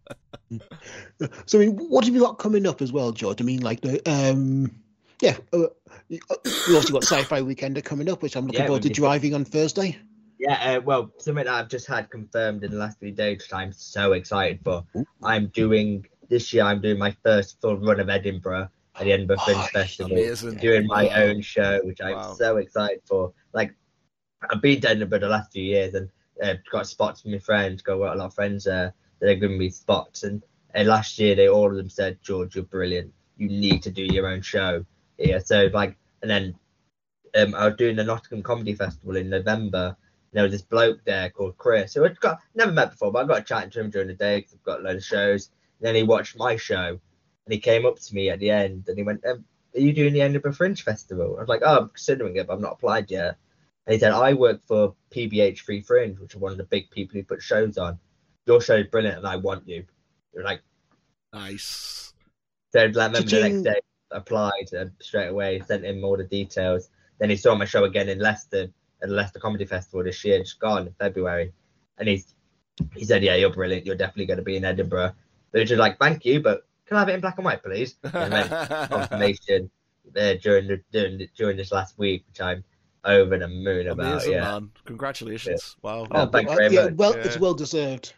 So I mean, what have you got coming up as well, George? I mean, like the um, yeah, uh, we also got Sci-Fi Weekender coming up, which I'm looking Yeah, forward to we've just- driving on Thursday. Yeah, uh, well, something that I've just had confirmed in the last few days, which I'm so excited for. I'm doing, this year, I'm doing my first full run of Edinburgh at the Edinburgh Fringe Oh, Festival. amazing. Doing my Wow. own show, which I'm Wow. so excited for. Like, I've been to Edinburgh the last few years and uh, got spots with my friends, got a lot of friends there. They're giving me spots. And, and last year, they all of them said, George, you're brilliant. You need to do your own show. Yeah, so like, and then um, I was doing the Nottingham Comedy Festival in November. There was this bloke there called Chris, who I'd got never met before, but I got a chat to him during the day because I've got a load of shows. And then he watched my show, and he came up to me at the end, and he went, um, "Are you doing the Edinburgh Fringe Festival?" I was like, "Oh, I'm considering it, but I've not applied yet." And he said, "I work for P B H Free Fringe, which are one of the big people who put shows on. Your show is brilliant, and I want you." You're like, Nice. so I remember the Cha-ching. next day, I applied uh, straight away, sent him all the details. Then he saw my show again in Leicester at the Leicester Comedy Festival this year, just gone in February. And he's he said, "Yeah, you're brilliant. You're definitely going to be in Edinburgh." But he's just like, "Thank you, but can I have it in black and white, please?" And then confirmation uh, during the during the, during this last week, which I'm over the moon about. Amazing, Yeah. man. Congratulations. Wow. Oh, thank you very yeah, much. well, Yeah. it's well deserved.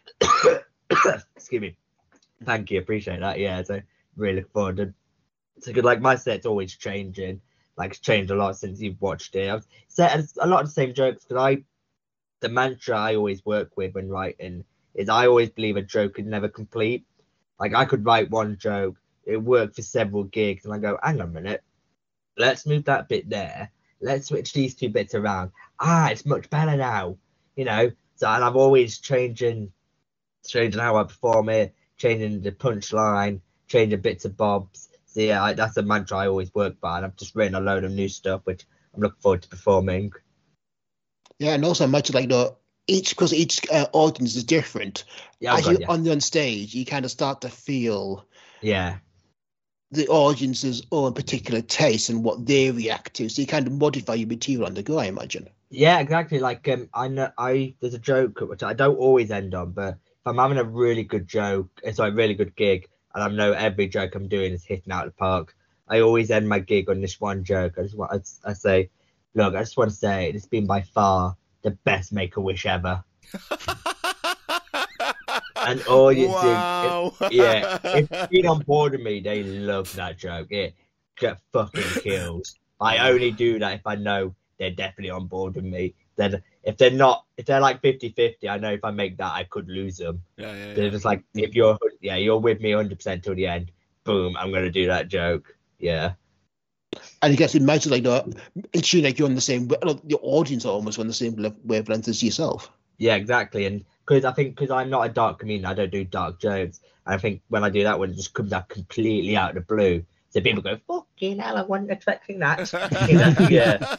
Excuse me. Thank you, appreciate that. Yeah, so really look forward to. So good. Like my set's always changing. Like it's changed a lot since you've watched it. I've said a lot of the same jokes because I, the mantra I always work with when writing is I always believe a joke is never complete. Like I could write one joke, it worked for several gigs, and I go, hang on a minute, let's move that bit there. Let's switch these two bits around. Ah, it's much better now. You know. So and I'm always changing, changing how I perform it, changing the punchline, changing bits of bobs. So yeah, I, that's a mantra I always work by, and I've just written a load of new stuff, which I'm looking forward to performing. Yeah, and also much like the each because each uh, audience is different. Yeah, oh As God, you yeah. on on stage, you kind of start to feel yeah, the audience's own particular taste and what they react to. So you kind of modify your material on the go, I imagine. yeah, exactly. Like um, I know I there's a joke which I don't always end on, but if I'm having a really good joke, it's like a really good gig, and I know every joke I'm doing is hitting out of the park, I always end my gig on this one joke. I just want, I, I say, look, I just want to say it's been by far the best Make-A-Wish ever. And all you wow. do, yeah, if you've been on board with me, they love that joke. It get fucking killed. I only do that if I know they're definitely on board with me. Then if they're not, if they're like fifty-fifty, I know if I make that, I could lose them. Yeah, yeah, They're yeah. just like, if you're, yeah, you're with me one hundred percent till the end, boom, I'm going to do that joke. Yeah. And you get to imagine, like, no, it's you, like, you're on the same, the audience are almost on the same wavelength as yourself. Yeah, exactly. And because I think, because I'm not a dark comedian, I don't do dark jokes. And I think when I do that one, it just comes out completely out of the blue. So people go, fucking hell, I wasn't expecting that. Yeah.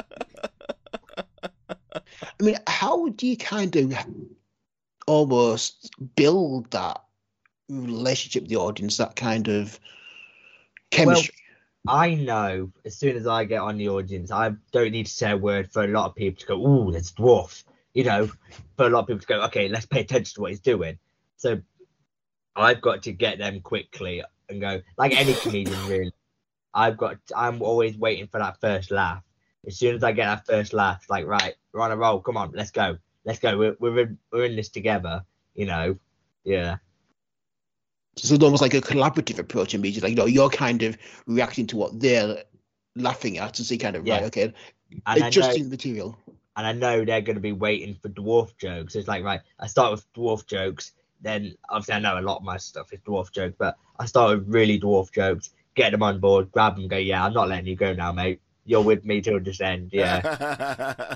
I mean, how do you kind of almost build that relationship with the audience, that kind of chemistry? Well, I know as soon as I get on the audience, I don't need to say a word for a lot of people to go, ooh, there's a dwarf. You know, for a lot of people to go, okay, let's pay attention to what he's doing. So I've got to get them quickly and go, like any comedian, really. I've got, I'm always waiting for that first laugh. As soon as I get that first laugh, it's like, right, we're on a roll. Come on, let's go. Let's go. We're we're in, we're in this together, you know. Yeah. So it's almost like a collaborative approach in media. Like, you know, you're kind of reacting to what they're laughing at to see kind of, Yeah. right, okay, And adjusting the material. And I know they're going to be waiting for dwarf jokes. It's like, right, I start with dwarf jokes. Then, obviously, I know a lot of my stuff is dwarf jokes, but I start with really dwarf jokes, get them on board, grab them, go, yeah, I'm not letting you go now, mate. You're with me till this end, yeah.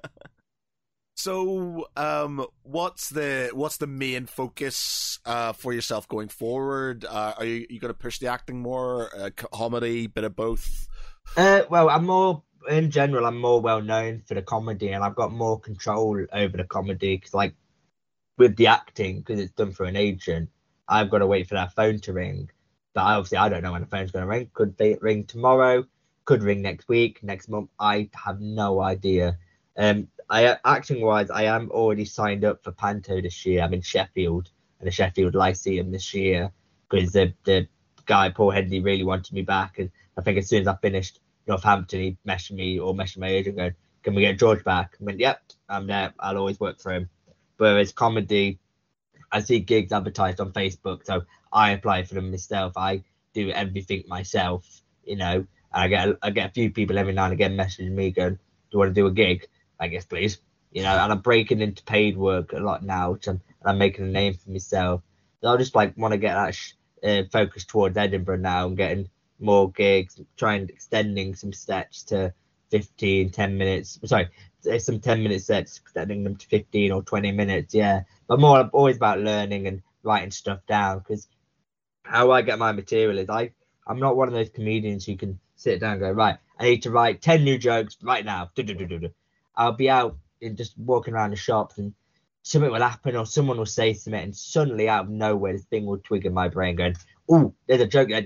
So, um, what's the what's the main focus uh, for yourself going forward? Uh, are you, you going to push the acting more, uh, comedy, bit of both? Uh, well, I'm more, in general, I'm more well known for the comedy, and I've got more control over the comedy, because, like, with the acting, because it's done through an agent, I've got to wait for that phone to ring. But obviously, I don't know when the phone's going to ring. Could they ring tomorrow? Could ring next week, next month. I have no idea. Um, I acting wise, I am already signed up for Panto this year. I'm in Sheffield, and the Sheffield Lyceum this year, because the the guy Paul Henley really wanted me back, and I think as soon as I finished Northampton, he messaged me or messaged my agent going, "Can we get George back?" I went, "Yep, I'm there. I'll always work for him." Whereas comedy, I see gigs advertised on Facebook, so I apply for them myself. I do everything myself, you know. And I get I get a few people every now and again messaging me going, "Do you want to do a gig?" I guess, please. You know, and I'm breaking into paid work a lot now, which I'm, and I'm making a name for myself. So I just like want to get that sh- uh, focus towards Edinburgh now and getting more gigs, trying extending some sets to fifteen, ten minutes. Sorry, some ten minute sets, extending them to fifteen or twenty minutes. Yeah, but more always about learning and writing stuff down, because how I get my material is I I'm not one of those comedians who can sit down and go, right, I need to write ten new jokes right now. Du-du-du-du-du. I'll be out and just walking around the shops, and something will happen or someone will say something, and suddenly out of nowhere this thing will twig in my brain going, "Oh, there's a joke there."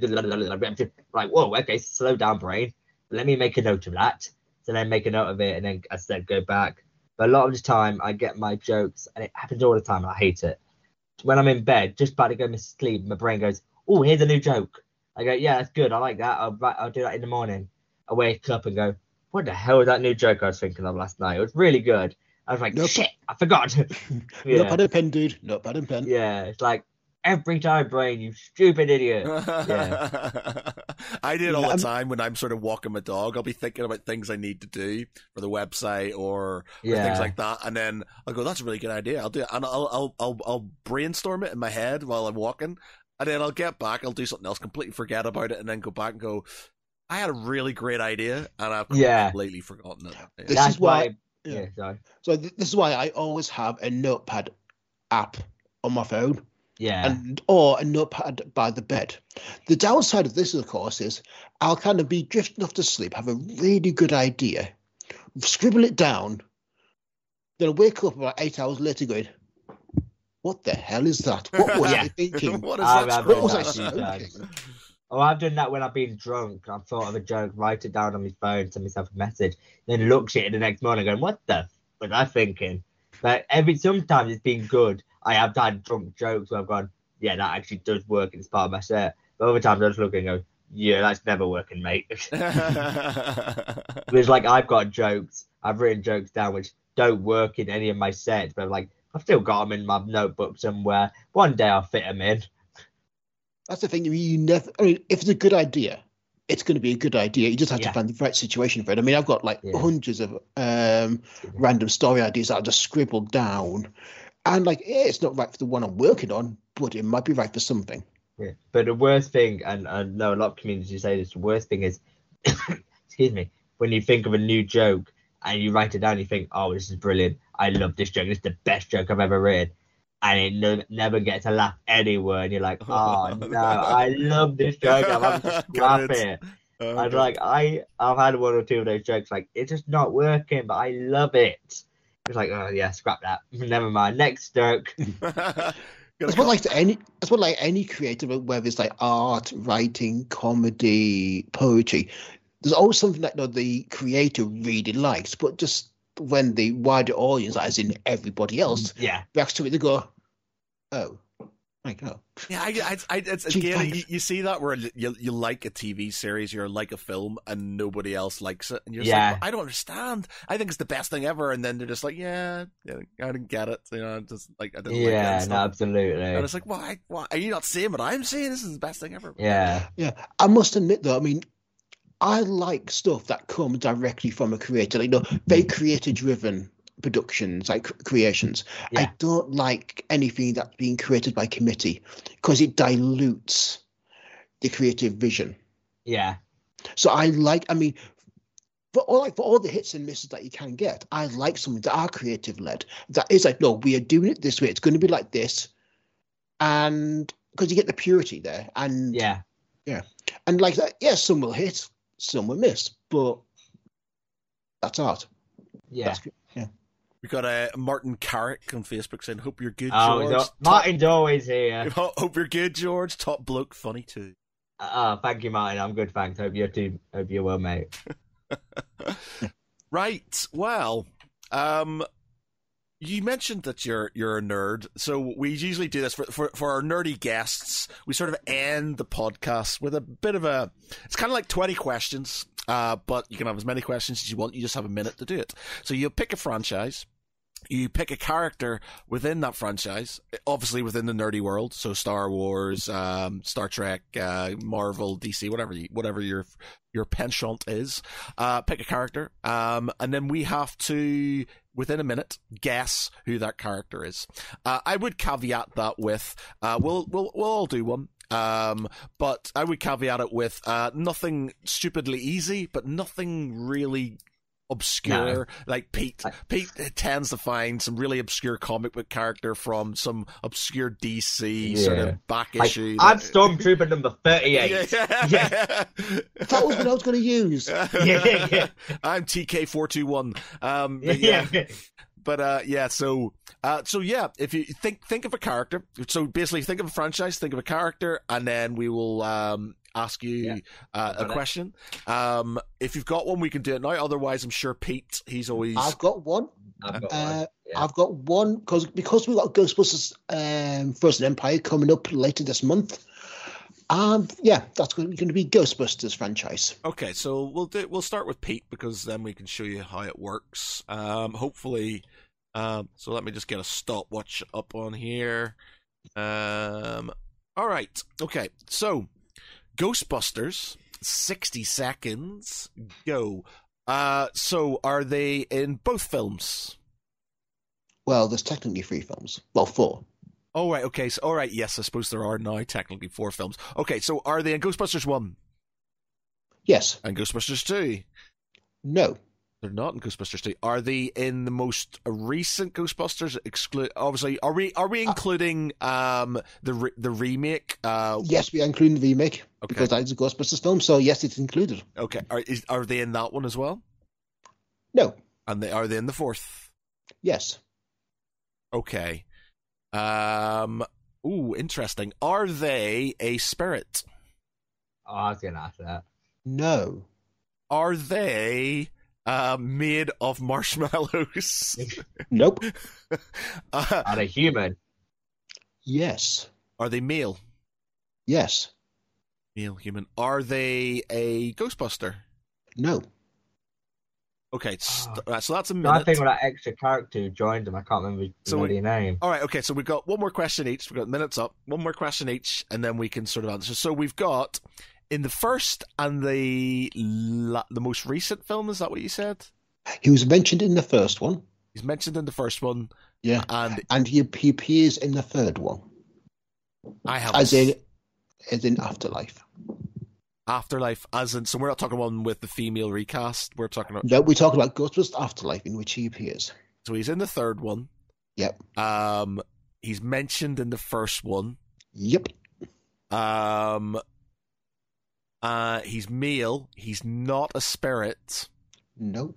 Like, whoa, okay, slow down, brain. Let me make a note of that. So then make a note of it, and then I said go back. But a lot of the time I get my jokes, and it happens all the time, and I hate it. When I'm in bed, just about to go to sleep, my brain goes, "Oh, here's a new joke." I go, "Yeah, that's good. I like that. I'll I'll do that in the morning." I wake up and go, "What the hell was that new joke I was thinking of last night? It was really good." I was like, nope. Shit, I forgot. Yeah. Not pad and pen, dude. Not pad and pen. Yeah, it's like, every time, brain, you stupid idiot. Yeah. I do it all Yeah, the I'm- time when I'm sort of walking my dog. I'll be thinking about things I need to do for the website or, or Yeah. things like that, and then I'll go, "That's a really good idea. I'll do it," and I'll I'll I'll I'll brainstorm it in my head while I'm walking, and then I'll get back. I'll do something else, completely forget about it, and then go back and go, "I had a really great idea, and I've Yeah. completely forgotten it." Yeah. This That's is why. why. Yeah. Yeah, sorry. So th- this is why I always have a notepad app on my phone, Yeah. and or a notepad by the bed. The downside of this, of course, is I'll kind of be drifting off to sleep, have a really good idea, scribble it down, then I'll wake up about eight hours later going, "What the hell is that? What was Yeah. I thinking? What is I've- that? I've What done was I that a few smoking?" times. Oh, I've done that when I've been drunk. I've thought of a joke, write it down on my phone, send myself a message, then look at it the next morning going, "What the f was I thinking?" But every sometimes it's been good. I have had drunk jokes where I've gone, yeah, that actually does work and it's part of my set. But other times I just look and go, yeah, that's never working, mate. It's like I've got jokes, I've written jokes down which don't work in any of my sets, but like I've still got them in my notebook somewhere. One day I'll fit them in. That's the thing. You never. I mean, if it's a good idea, it's going to be a good idea. You just have Yeah. to find the right situation for it. I mean, I've got like Yeah. hundreds of um, random story ideas that I just scribbled down, and like, yeah, it's not right for the one I'm working on, but it might be right for something. Yeah. But the worst thing, and I know a lot of communities say this, the worst thing is, excuse me, when you think of a new joke and you write it down, you think, oh, this is brilliant. I love this joke. This is the best joke I've ever written. And it no, never gets a laugh anywhere. And you're like, oh, no, I love this joke. I'm having to scrap Good. it. Oh, And God. like, I, I've had one or two of those jokes, like, it's just not working, but I love it. It's like, oh, yeah, scrap that. Never mind. Next joke. That's what like to any. That's what like any creative, whether it's like art, writing, comedy, poetry. There's always something that you know, the creator really likes, but just when the wider audience, as in everybody else, Yeah. reacts to it, they go, "Oh, like oh." Yeah, I, I, I, it's, Gee, again, thanks. you, you see that where you you like a T V series, you're like a film, and nobody else likes it, and you're just Yeah. like, well, I don't understand. I think it's the best thing ever, and then they're just like, yeah, yeah I didn't get it, you know, just like I didn't like it. Yeah, And, no, stuff. absolutely. and it's like, why? Why are you not saying what I'm saying? This is the best thing ever. Yeah. Yeah, I must admit though, I mean, I like stuff that comes directly from a creator, like, you know, very creator-driven productions, like cr- creations. Yeah. I don't like anything that's being created by committee because it dilutes the creative vision. Yeah. So I like, I mean, for all like for all the hits and misses that you can get, I like something that are creative led. That is like, no, we are doing it this way. It's going to be like this, and because you get the purity there, and Yeah. and like that, yes, some will hit, some will miss, but that's art. Yeah. That's, yeah. We got a uh, Martin Carrick on Facebook saying, "Hope you're good, Oh, George." no, Top- Martin's always here. Hope you're good, George. Top bloke, funny too. Oh, thank you, Martin. I'm good, thanks. Hope you're too. Hope you're well, mate. Right. Well, um, you mentioned that you're you're a nerd, so we usually do this for, for for our nerdy guests. We sort of end the podcast with a bit of a. It's kind of like twenty questions, uh, but you can have as many questions as you want. You just have a minute to do it. So you pick a franchise. You pick a character within that franchise, obviously within the nerdy world. So Star Wars, um, Star Trek, uh, Marvel, D C, whatever you, whatever your your penchant is. Uh, pick a character, um, and then we have to, within a minute, guess who that character is. Uh, I would caveat that with, uh, we'll we'll we'll all do one. Um, but I would caveat it with uh, nothing stupidly easy, but nothing really obscure. No. Like Pete, Pete tends to find some really obscure comic book character from some obscure D C sort Yeah. of back Like, issue. I'm that- Stormtrooper number thirty-eight. Yeah. Yeah. That was what I was going to use. Yeah, yeah. I'm T K four two one. Um, but yeah. Yeah. But uh, yeah, so uh, so yeah, if you think think of a character, so basically think of a franchise, think of a character, and then we will um, ask you Yeah. uh, a Got it. question. Um, if you've got one, we can do it now. Otherwise, I'm sure Pete, he's always I've got one. I've got Uh, one. Yeah. I've got one because because we've got Ghostbusters um, Frozen Empire coming up later this month. Um, yeah, that's going to be Ghostbusters franchise. Okay, so we'll do we'll start with Pete because then we can show you how it works. Um, hopefully, um, so let me just get a stopwatch up on here. Um, all right, okay, so Ghostbusters, sixty seconds, go. Uh, so are they in both films? Well, there's technically three films. Well, four. Oh right, okay, so all right, yes, I suppose there are now technically four films. Okay, so are they in Ghostbusters one Yes. and Ghostbusters two? No. They're not in Ghostbusters two. Are they in the most recent Ghostbusters? Exclude obviously. Are we are we including um the re- the remake? Uh, Yes, we are including the remake Okay. because that is a Ghostbusters film. So yes, it's included. okay. Are is, are they in that one as well? No. And they are they in the fourth? Yes. Okay. Um. Ooh, interesting. Are they a spirit? Oh, I was gonna ask that. No. Are they uh, made of marshmallows? Nope. uh, Are they human? Yes. Are they male? Yes. Male human. Are they a Ghostbuster? No. Okay, st- uh, so that's a I minute. think with that extra character who joined him, I can't remember his So bloody we- name. All right, okay, so we've got one more question each. We've got minutes up. One more question each, and then we can sort of answer. So we've got, in the first and the la- the most recent film, is that what you said? He was mentioned in the first one. He's mentioned in the first one, Yeah. and And he, he appears in the third one. I have As in, as in Afterlife. Afterlife, as in, so we're not talking one with the female recast. We're talking about, No, we're talking about Ghostbusters Afterlife, in which he appears. so he's in the third one. Yep. Um, he's mentioned in the first one. Yep. Um, uh, he's male. He's not a spirit. No.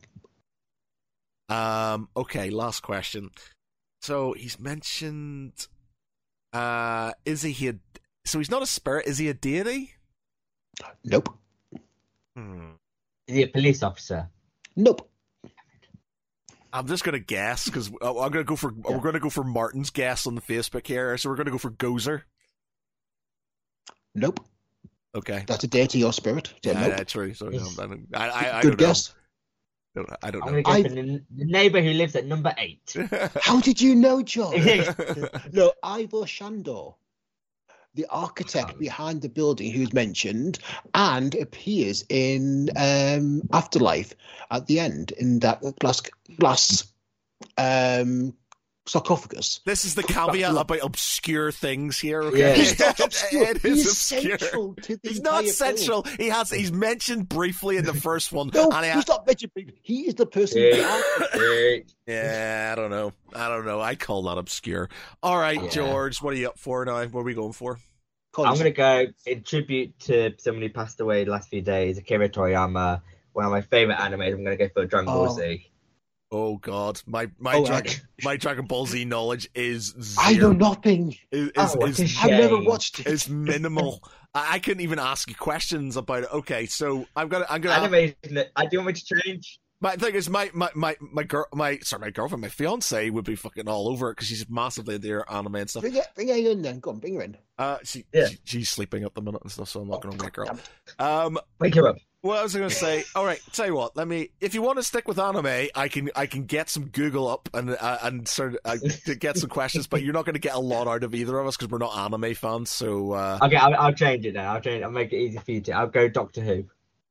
Um, okay, last question. So he's mentioned. Uh, is he a? So he's not a spirit. Is he a deity? Nope. Hmm. Is he a police officer? Nope. I'm just gonna guess because I'm gonna go for Yeah. we're gonna go for Martin's guess on the Facebook here. So we're gonna go for Gozer. Nope. Okay. That's a deity or spirit. So Yeah, nope. yeah, true. So no, I don't. I, I, I Good don't guess. know. I don't I'm know. going to go I- for the, the neighbour who lives at number eight. How did you know, John? Yeah. No, Ivor Shandor, the architect behind the building who's mentioned and appears in um, Afterlife at the end in that glass glass um, sarcophagus. This is the caveat about obscure things here. Okay? Yeah. He's not obscure. It He is is obscure. central to the He's not entire film. central. He has. He's mentioned briefly in the first one. No, and I, he's not mentioned. He is the person. Yeah. behind- Yeah. yeah, I don't know. I don't know. I call that obscure. All right, Yeah. George, what are you up for now? What are we going for? I'm going to go in tribute to someone who passed away the last few days, Akira Toriyama, one of my favourite animators. I'm going to go for Dragon Ball Oh. Z. Oh God, my my Oh, Dragon I- my Dragon Ball Z knowledge is zero. I know nothing. Is, is, Oh, what is, a I've shame. never watched it. is minimal. I, I couldn't even ask you questions about it. Okay, so I'm gonna I'm gonna. Animation, I do you want me to change? My thing is, my my my my girl, my sorry, my girlfriend, my fiance would be fucking all over it because she's massively into her anime and stuff. Bring it, bring her in then. Go on, bring her in. Uh, she, Yeah. she she's sleeping at the minute and stuff, so I'm not going to wake her Damn up. it. Um, Wake her up. what I was going to say. All right, tell you what. Let me. If you want to stick with anime, I can I can get some Google up and uh, and sort of uh, to get some questions, but you're not going to get a lot out of either of us because we're not anime fans. So. Uh, Okay, I'll, I'll change it now. I'll change it. I'll make it easy for you to. I'll go Doctor Who.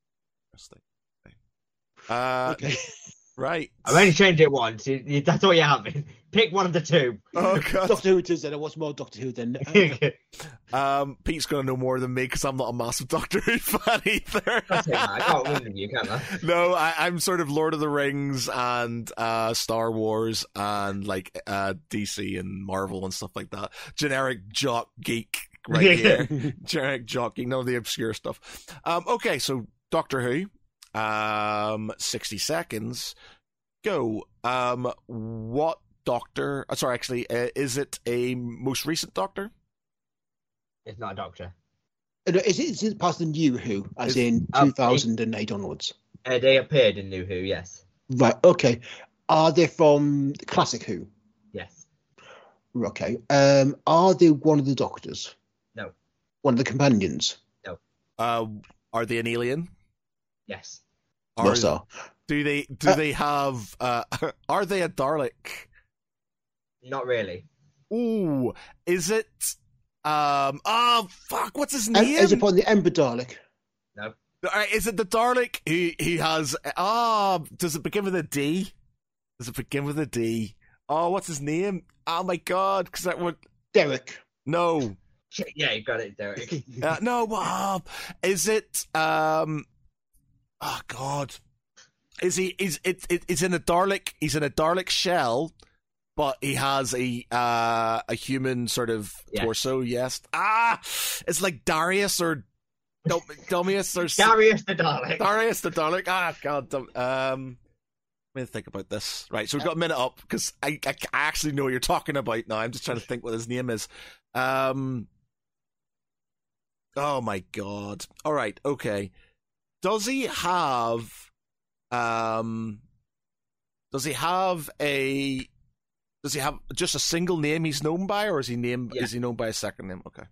uh, Okay. right. I've only changed it once. You, you, that's all you're having. Pick one of the two. Oh God. Doctor Who it is then. I watch more Doctor Who than. Uh, Um, Pete's gonna know more than me because I'm not a massive Doctor Who fan either. That's it, man. I can't win with you, can I? No, I, I'm sort of Lord of the Rings and uh, Star Wars and like uh, D C and Marvel and stuff like that. Generic jock geek right here. Generic jock geek, none of the obscure stuff. Um, okay, so Doctor Who. Um, sixty seconds. Go. Um, what Doctor? Uh, sorry, actually, uh, is it a most recent Doctor? It's not a doctor. Uh, is it, is it past the New Who, as It's- in um, two thousand eight onwards? Uh, they appeared in New Who, yes. Right. Okay. Are they from Classic Who? Yes. Okay. Um, are they one of the Doctors? No. One of the companions? Uh, are they an alien? Yes. Are, No, sir. do they do Uh, they have? Uh, are they a Dalek? Not really. Ooh, is it? Um. Oh fuck! What's his As, name? as upon the Ember Dalek. No. Alright, is it the Dalek? He he has. Ah, oh, does it begin with a D? Does it begin with a D? Oh, what's his name? Oh my god! Because that would Derek. no, Shit, yeah, you got it, Derek. uh, no. Wow. Is it? Um. Oh god. Is he? Is it? it it's in a Dalek. He's in a Dalek shell. But he has a uh, a human sort of Yeah. torso, yes. Ah, it's like Darius or Dom- Domius or s- Darius the Dalek. Darius the Dalek. Ah, God. Dom- um, let me think about this. Right, so we've got a minute up because I, I I actually know what you're talking about now. I'm just trying to think what his name is. Um. Oh my God. All right. Okay. Does he have? Um. Does he have a? Does he have just a single name he's known by, or is he named? Yeah. Is he known by a second name? Okay.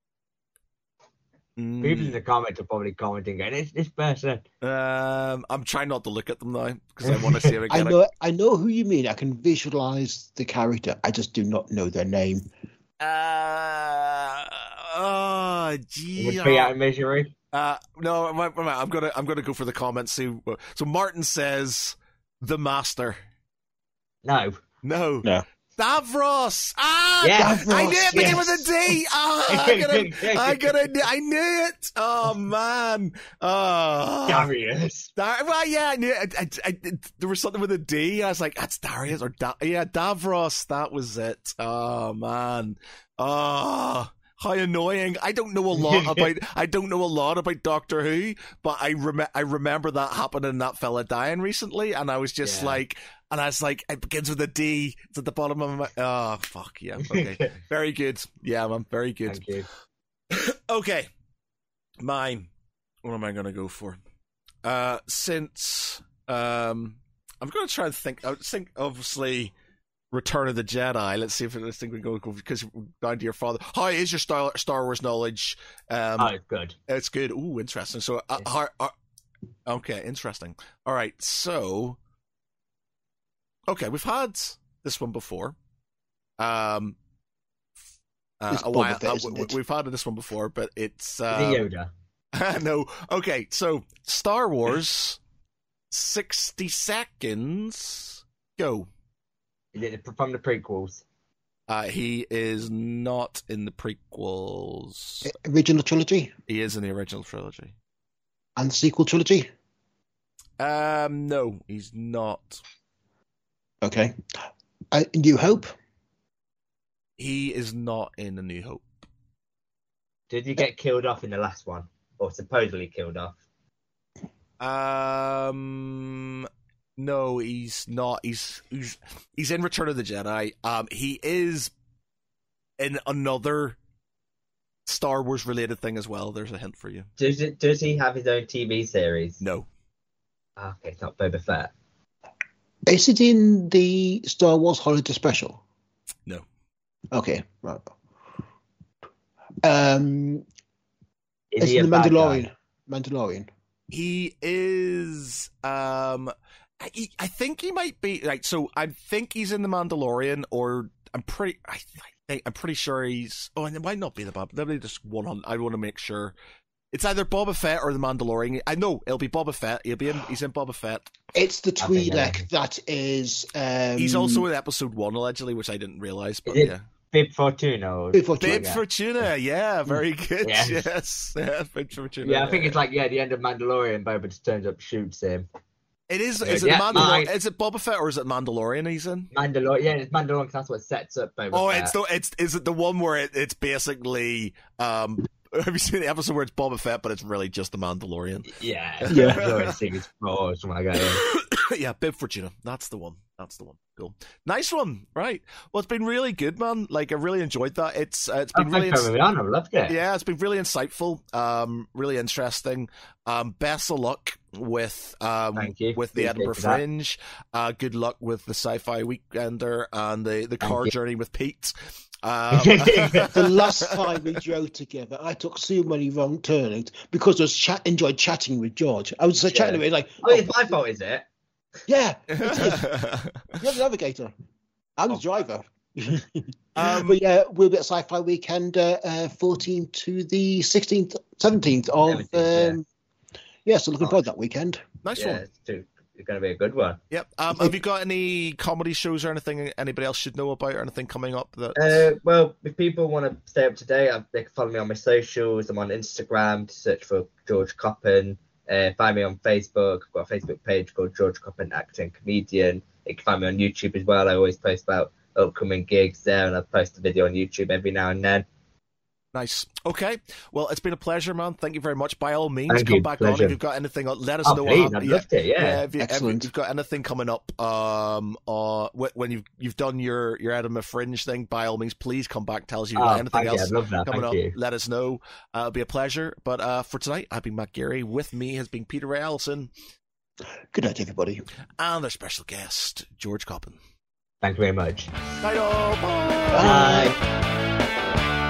Mm. People in the comments are probably commenting, going, "It's this person." Um, I'm trying not to look at them now because I want to see if I I get know, I know who you mean. I can visualize the character. I just do not know their name. it. Uh, oh, gee. Would be out of misery. Uh, no, wait, wait, wait, I'm gonna, I'm gonna go for the comments. See, so Martin says, "The Master." No. No. No. Davros! Ah! Yes. I knew it began Yes. with a D! Ah! I gotta, I gotta, I knew it! Oh, man. Oh. Darius. Dar- well, yeah, I knew it. I, I, I, there was something with a D. I was like, that's Darius or da- yeah, Davros. That was it. Oh, man. Oh. How annoying! I don't know a lot about. I don't know a lot about Doctor Who, but I rem- I remember that happening, that fella dying recently, and I was just Yeah. like, and I was like, it begins with a D. It's at the bottom of my. Oh fuck yeah! Okay, very good. Yeah, man, very good. Thank you. Okay, mine. What am I gonna go for? Uh, since um, I'm gonna try and think. I think obviously. Return of the Jedi. Let's see if this thing we go because down to your father. How is your Star Star Wars knowledge? Um, Oh, it's good. it's good. Ooh, interesting. So, uh, how, uh, okay, interesting. All right, so okay, we've had this one before. Um, uh, It's a while. Boba Fett, uh, isn't we- it? we've had this one before, but it's Is uh, it Yoda? no. Okay, so Star Wars, sixty seconds. Go. Is it from the prequels? Uh, he is not in the prequels. Original trilogy He is in the original trilogy. and the sequel trilogy. Um, no, he's not. Okay. Uh, New Hope. He is not in A New Hope. Did he get killed off in the last one, or supposedly killed off? Um, no, he's not. He's he's he's in Return of the Jedi. Um, he is in another Star Wars related thing as well. There's a hint for you. Does it? Does he have his own T V series? No. Ah, okay, it's not Boba Fett. Is it in the Star Wars Holiday Special? No. Okay, right. Um, Is it's he a in the bad Mandalorian. guy? Mandalorian. He is. Um, I, I think he might be right. So I think he's in the Mandalorian, or I'm pretty. I think I'm pretty sure he's. Oh, and it might not be the Bob. Let me just one on. I want to make sure. It's either Boba Fett or the Mandalorian. I know it'll be Boba Fett. He'll be in. He's in Boba Fett. It's the I think I Twi'lek that is. Um, He's also in Episode One allegedly, which I didn't realize. But Is it yeah, Bib Fortuna? Or... Bib Bib Fortuna. Fortuna. Yeah, very good. Yes. Yes, yeah, Bib Fortuna. Yeah, I think it's like yeah, the end of Mandalorian. Boba just turns up, shoots him. it is. Is it Yeah, Mandalorian? mine. Is it Boba Fett or is it Mandalorian? He's in. Mandalorian, yeah, it's Mandalorian. 'Cause that's what sets up Boba Oh, Fett. it's the it's is it the one where it, it's basically um have you seen the episode where it's Boba Fett but it's really just the Mandalorian? Yeah, Yeah. Mandalorian series four or something like that. Yeah. Yeah, Bib Fortuna. That's the one. That's the one. Cool. Nice one. Right. Well, it's been really good, man. Like I really enjoyed that. It's uh, it's Oh, been thanks really for ins- having me on. I've loved it. yeah, it's been really insightful. Um, really interesting. Um, best of luck with um Thank you. with the Appreciate Edinburgh that. Fringe. Uh, good luck with the Sci-Fi Weekender and the the car you. journey with Pete. Um, The last time we drove together, I took so many wrong turnings because I was chat, enjoyed chatting with George. I was uh, chatting Yeah. with him like, Oh, it's my fault, is it? yeah, it is. You're the navigator. I'm the driver. Um, but yeah, we'll be at Sci-Fi Weekend, uh, uh, fourteenth to the sixteenth, seventeenth of. seventeenth, yeah. Um, yeah, so looking forward to that weekend. nice Yeah, one. it's, too, it's going to be a good one. Yep. Um, have you got any comedy shows or anything anybody else should know about or anything coming up? That Uh, well, if people want to stay up to date, uh, they can follow me on my socials. I'm on Instagram to search for George Coppen. Uh, find me on Facebook. I've got a Facebook page called George Coppen Actor and Comedian. You can find me on YouTube as well. I always post about upcoming gigs there, and I post a video on YouTube every now and then. Nice. Okay. Well, it's been a pleasure, man. Thank you very much. By all means, Thank come you. back on Pleasure. if you've got anything. Let us Oh, know. please, what I'd hap- love to, yeah. if, you, if Excellent. you've got anything coming up, um, uh, wh- when you've you've done your your Edinburgh Fringe thing, by all means, please come back. Tell us you Oh, got anything thank you. else I'd love that. coming Thank up. you. Let us know. Uh, it'll be a pleasure. But uh, for tonight, I've been Matt Geary. With me has been Peter Ray Allison Good night, everybody. and our special guest George Coppen. Thank you very much. Bye. Bye. Bye.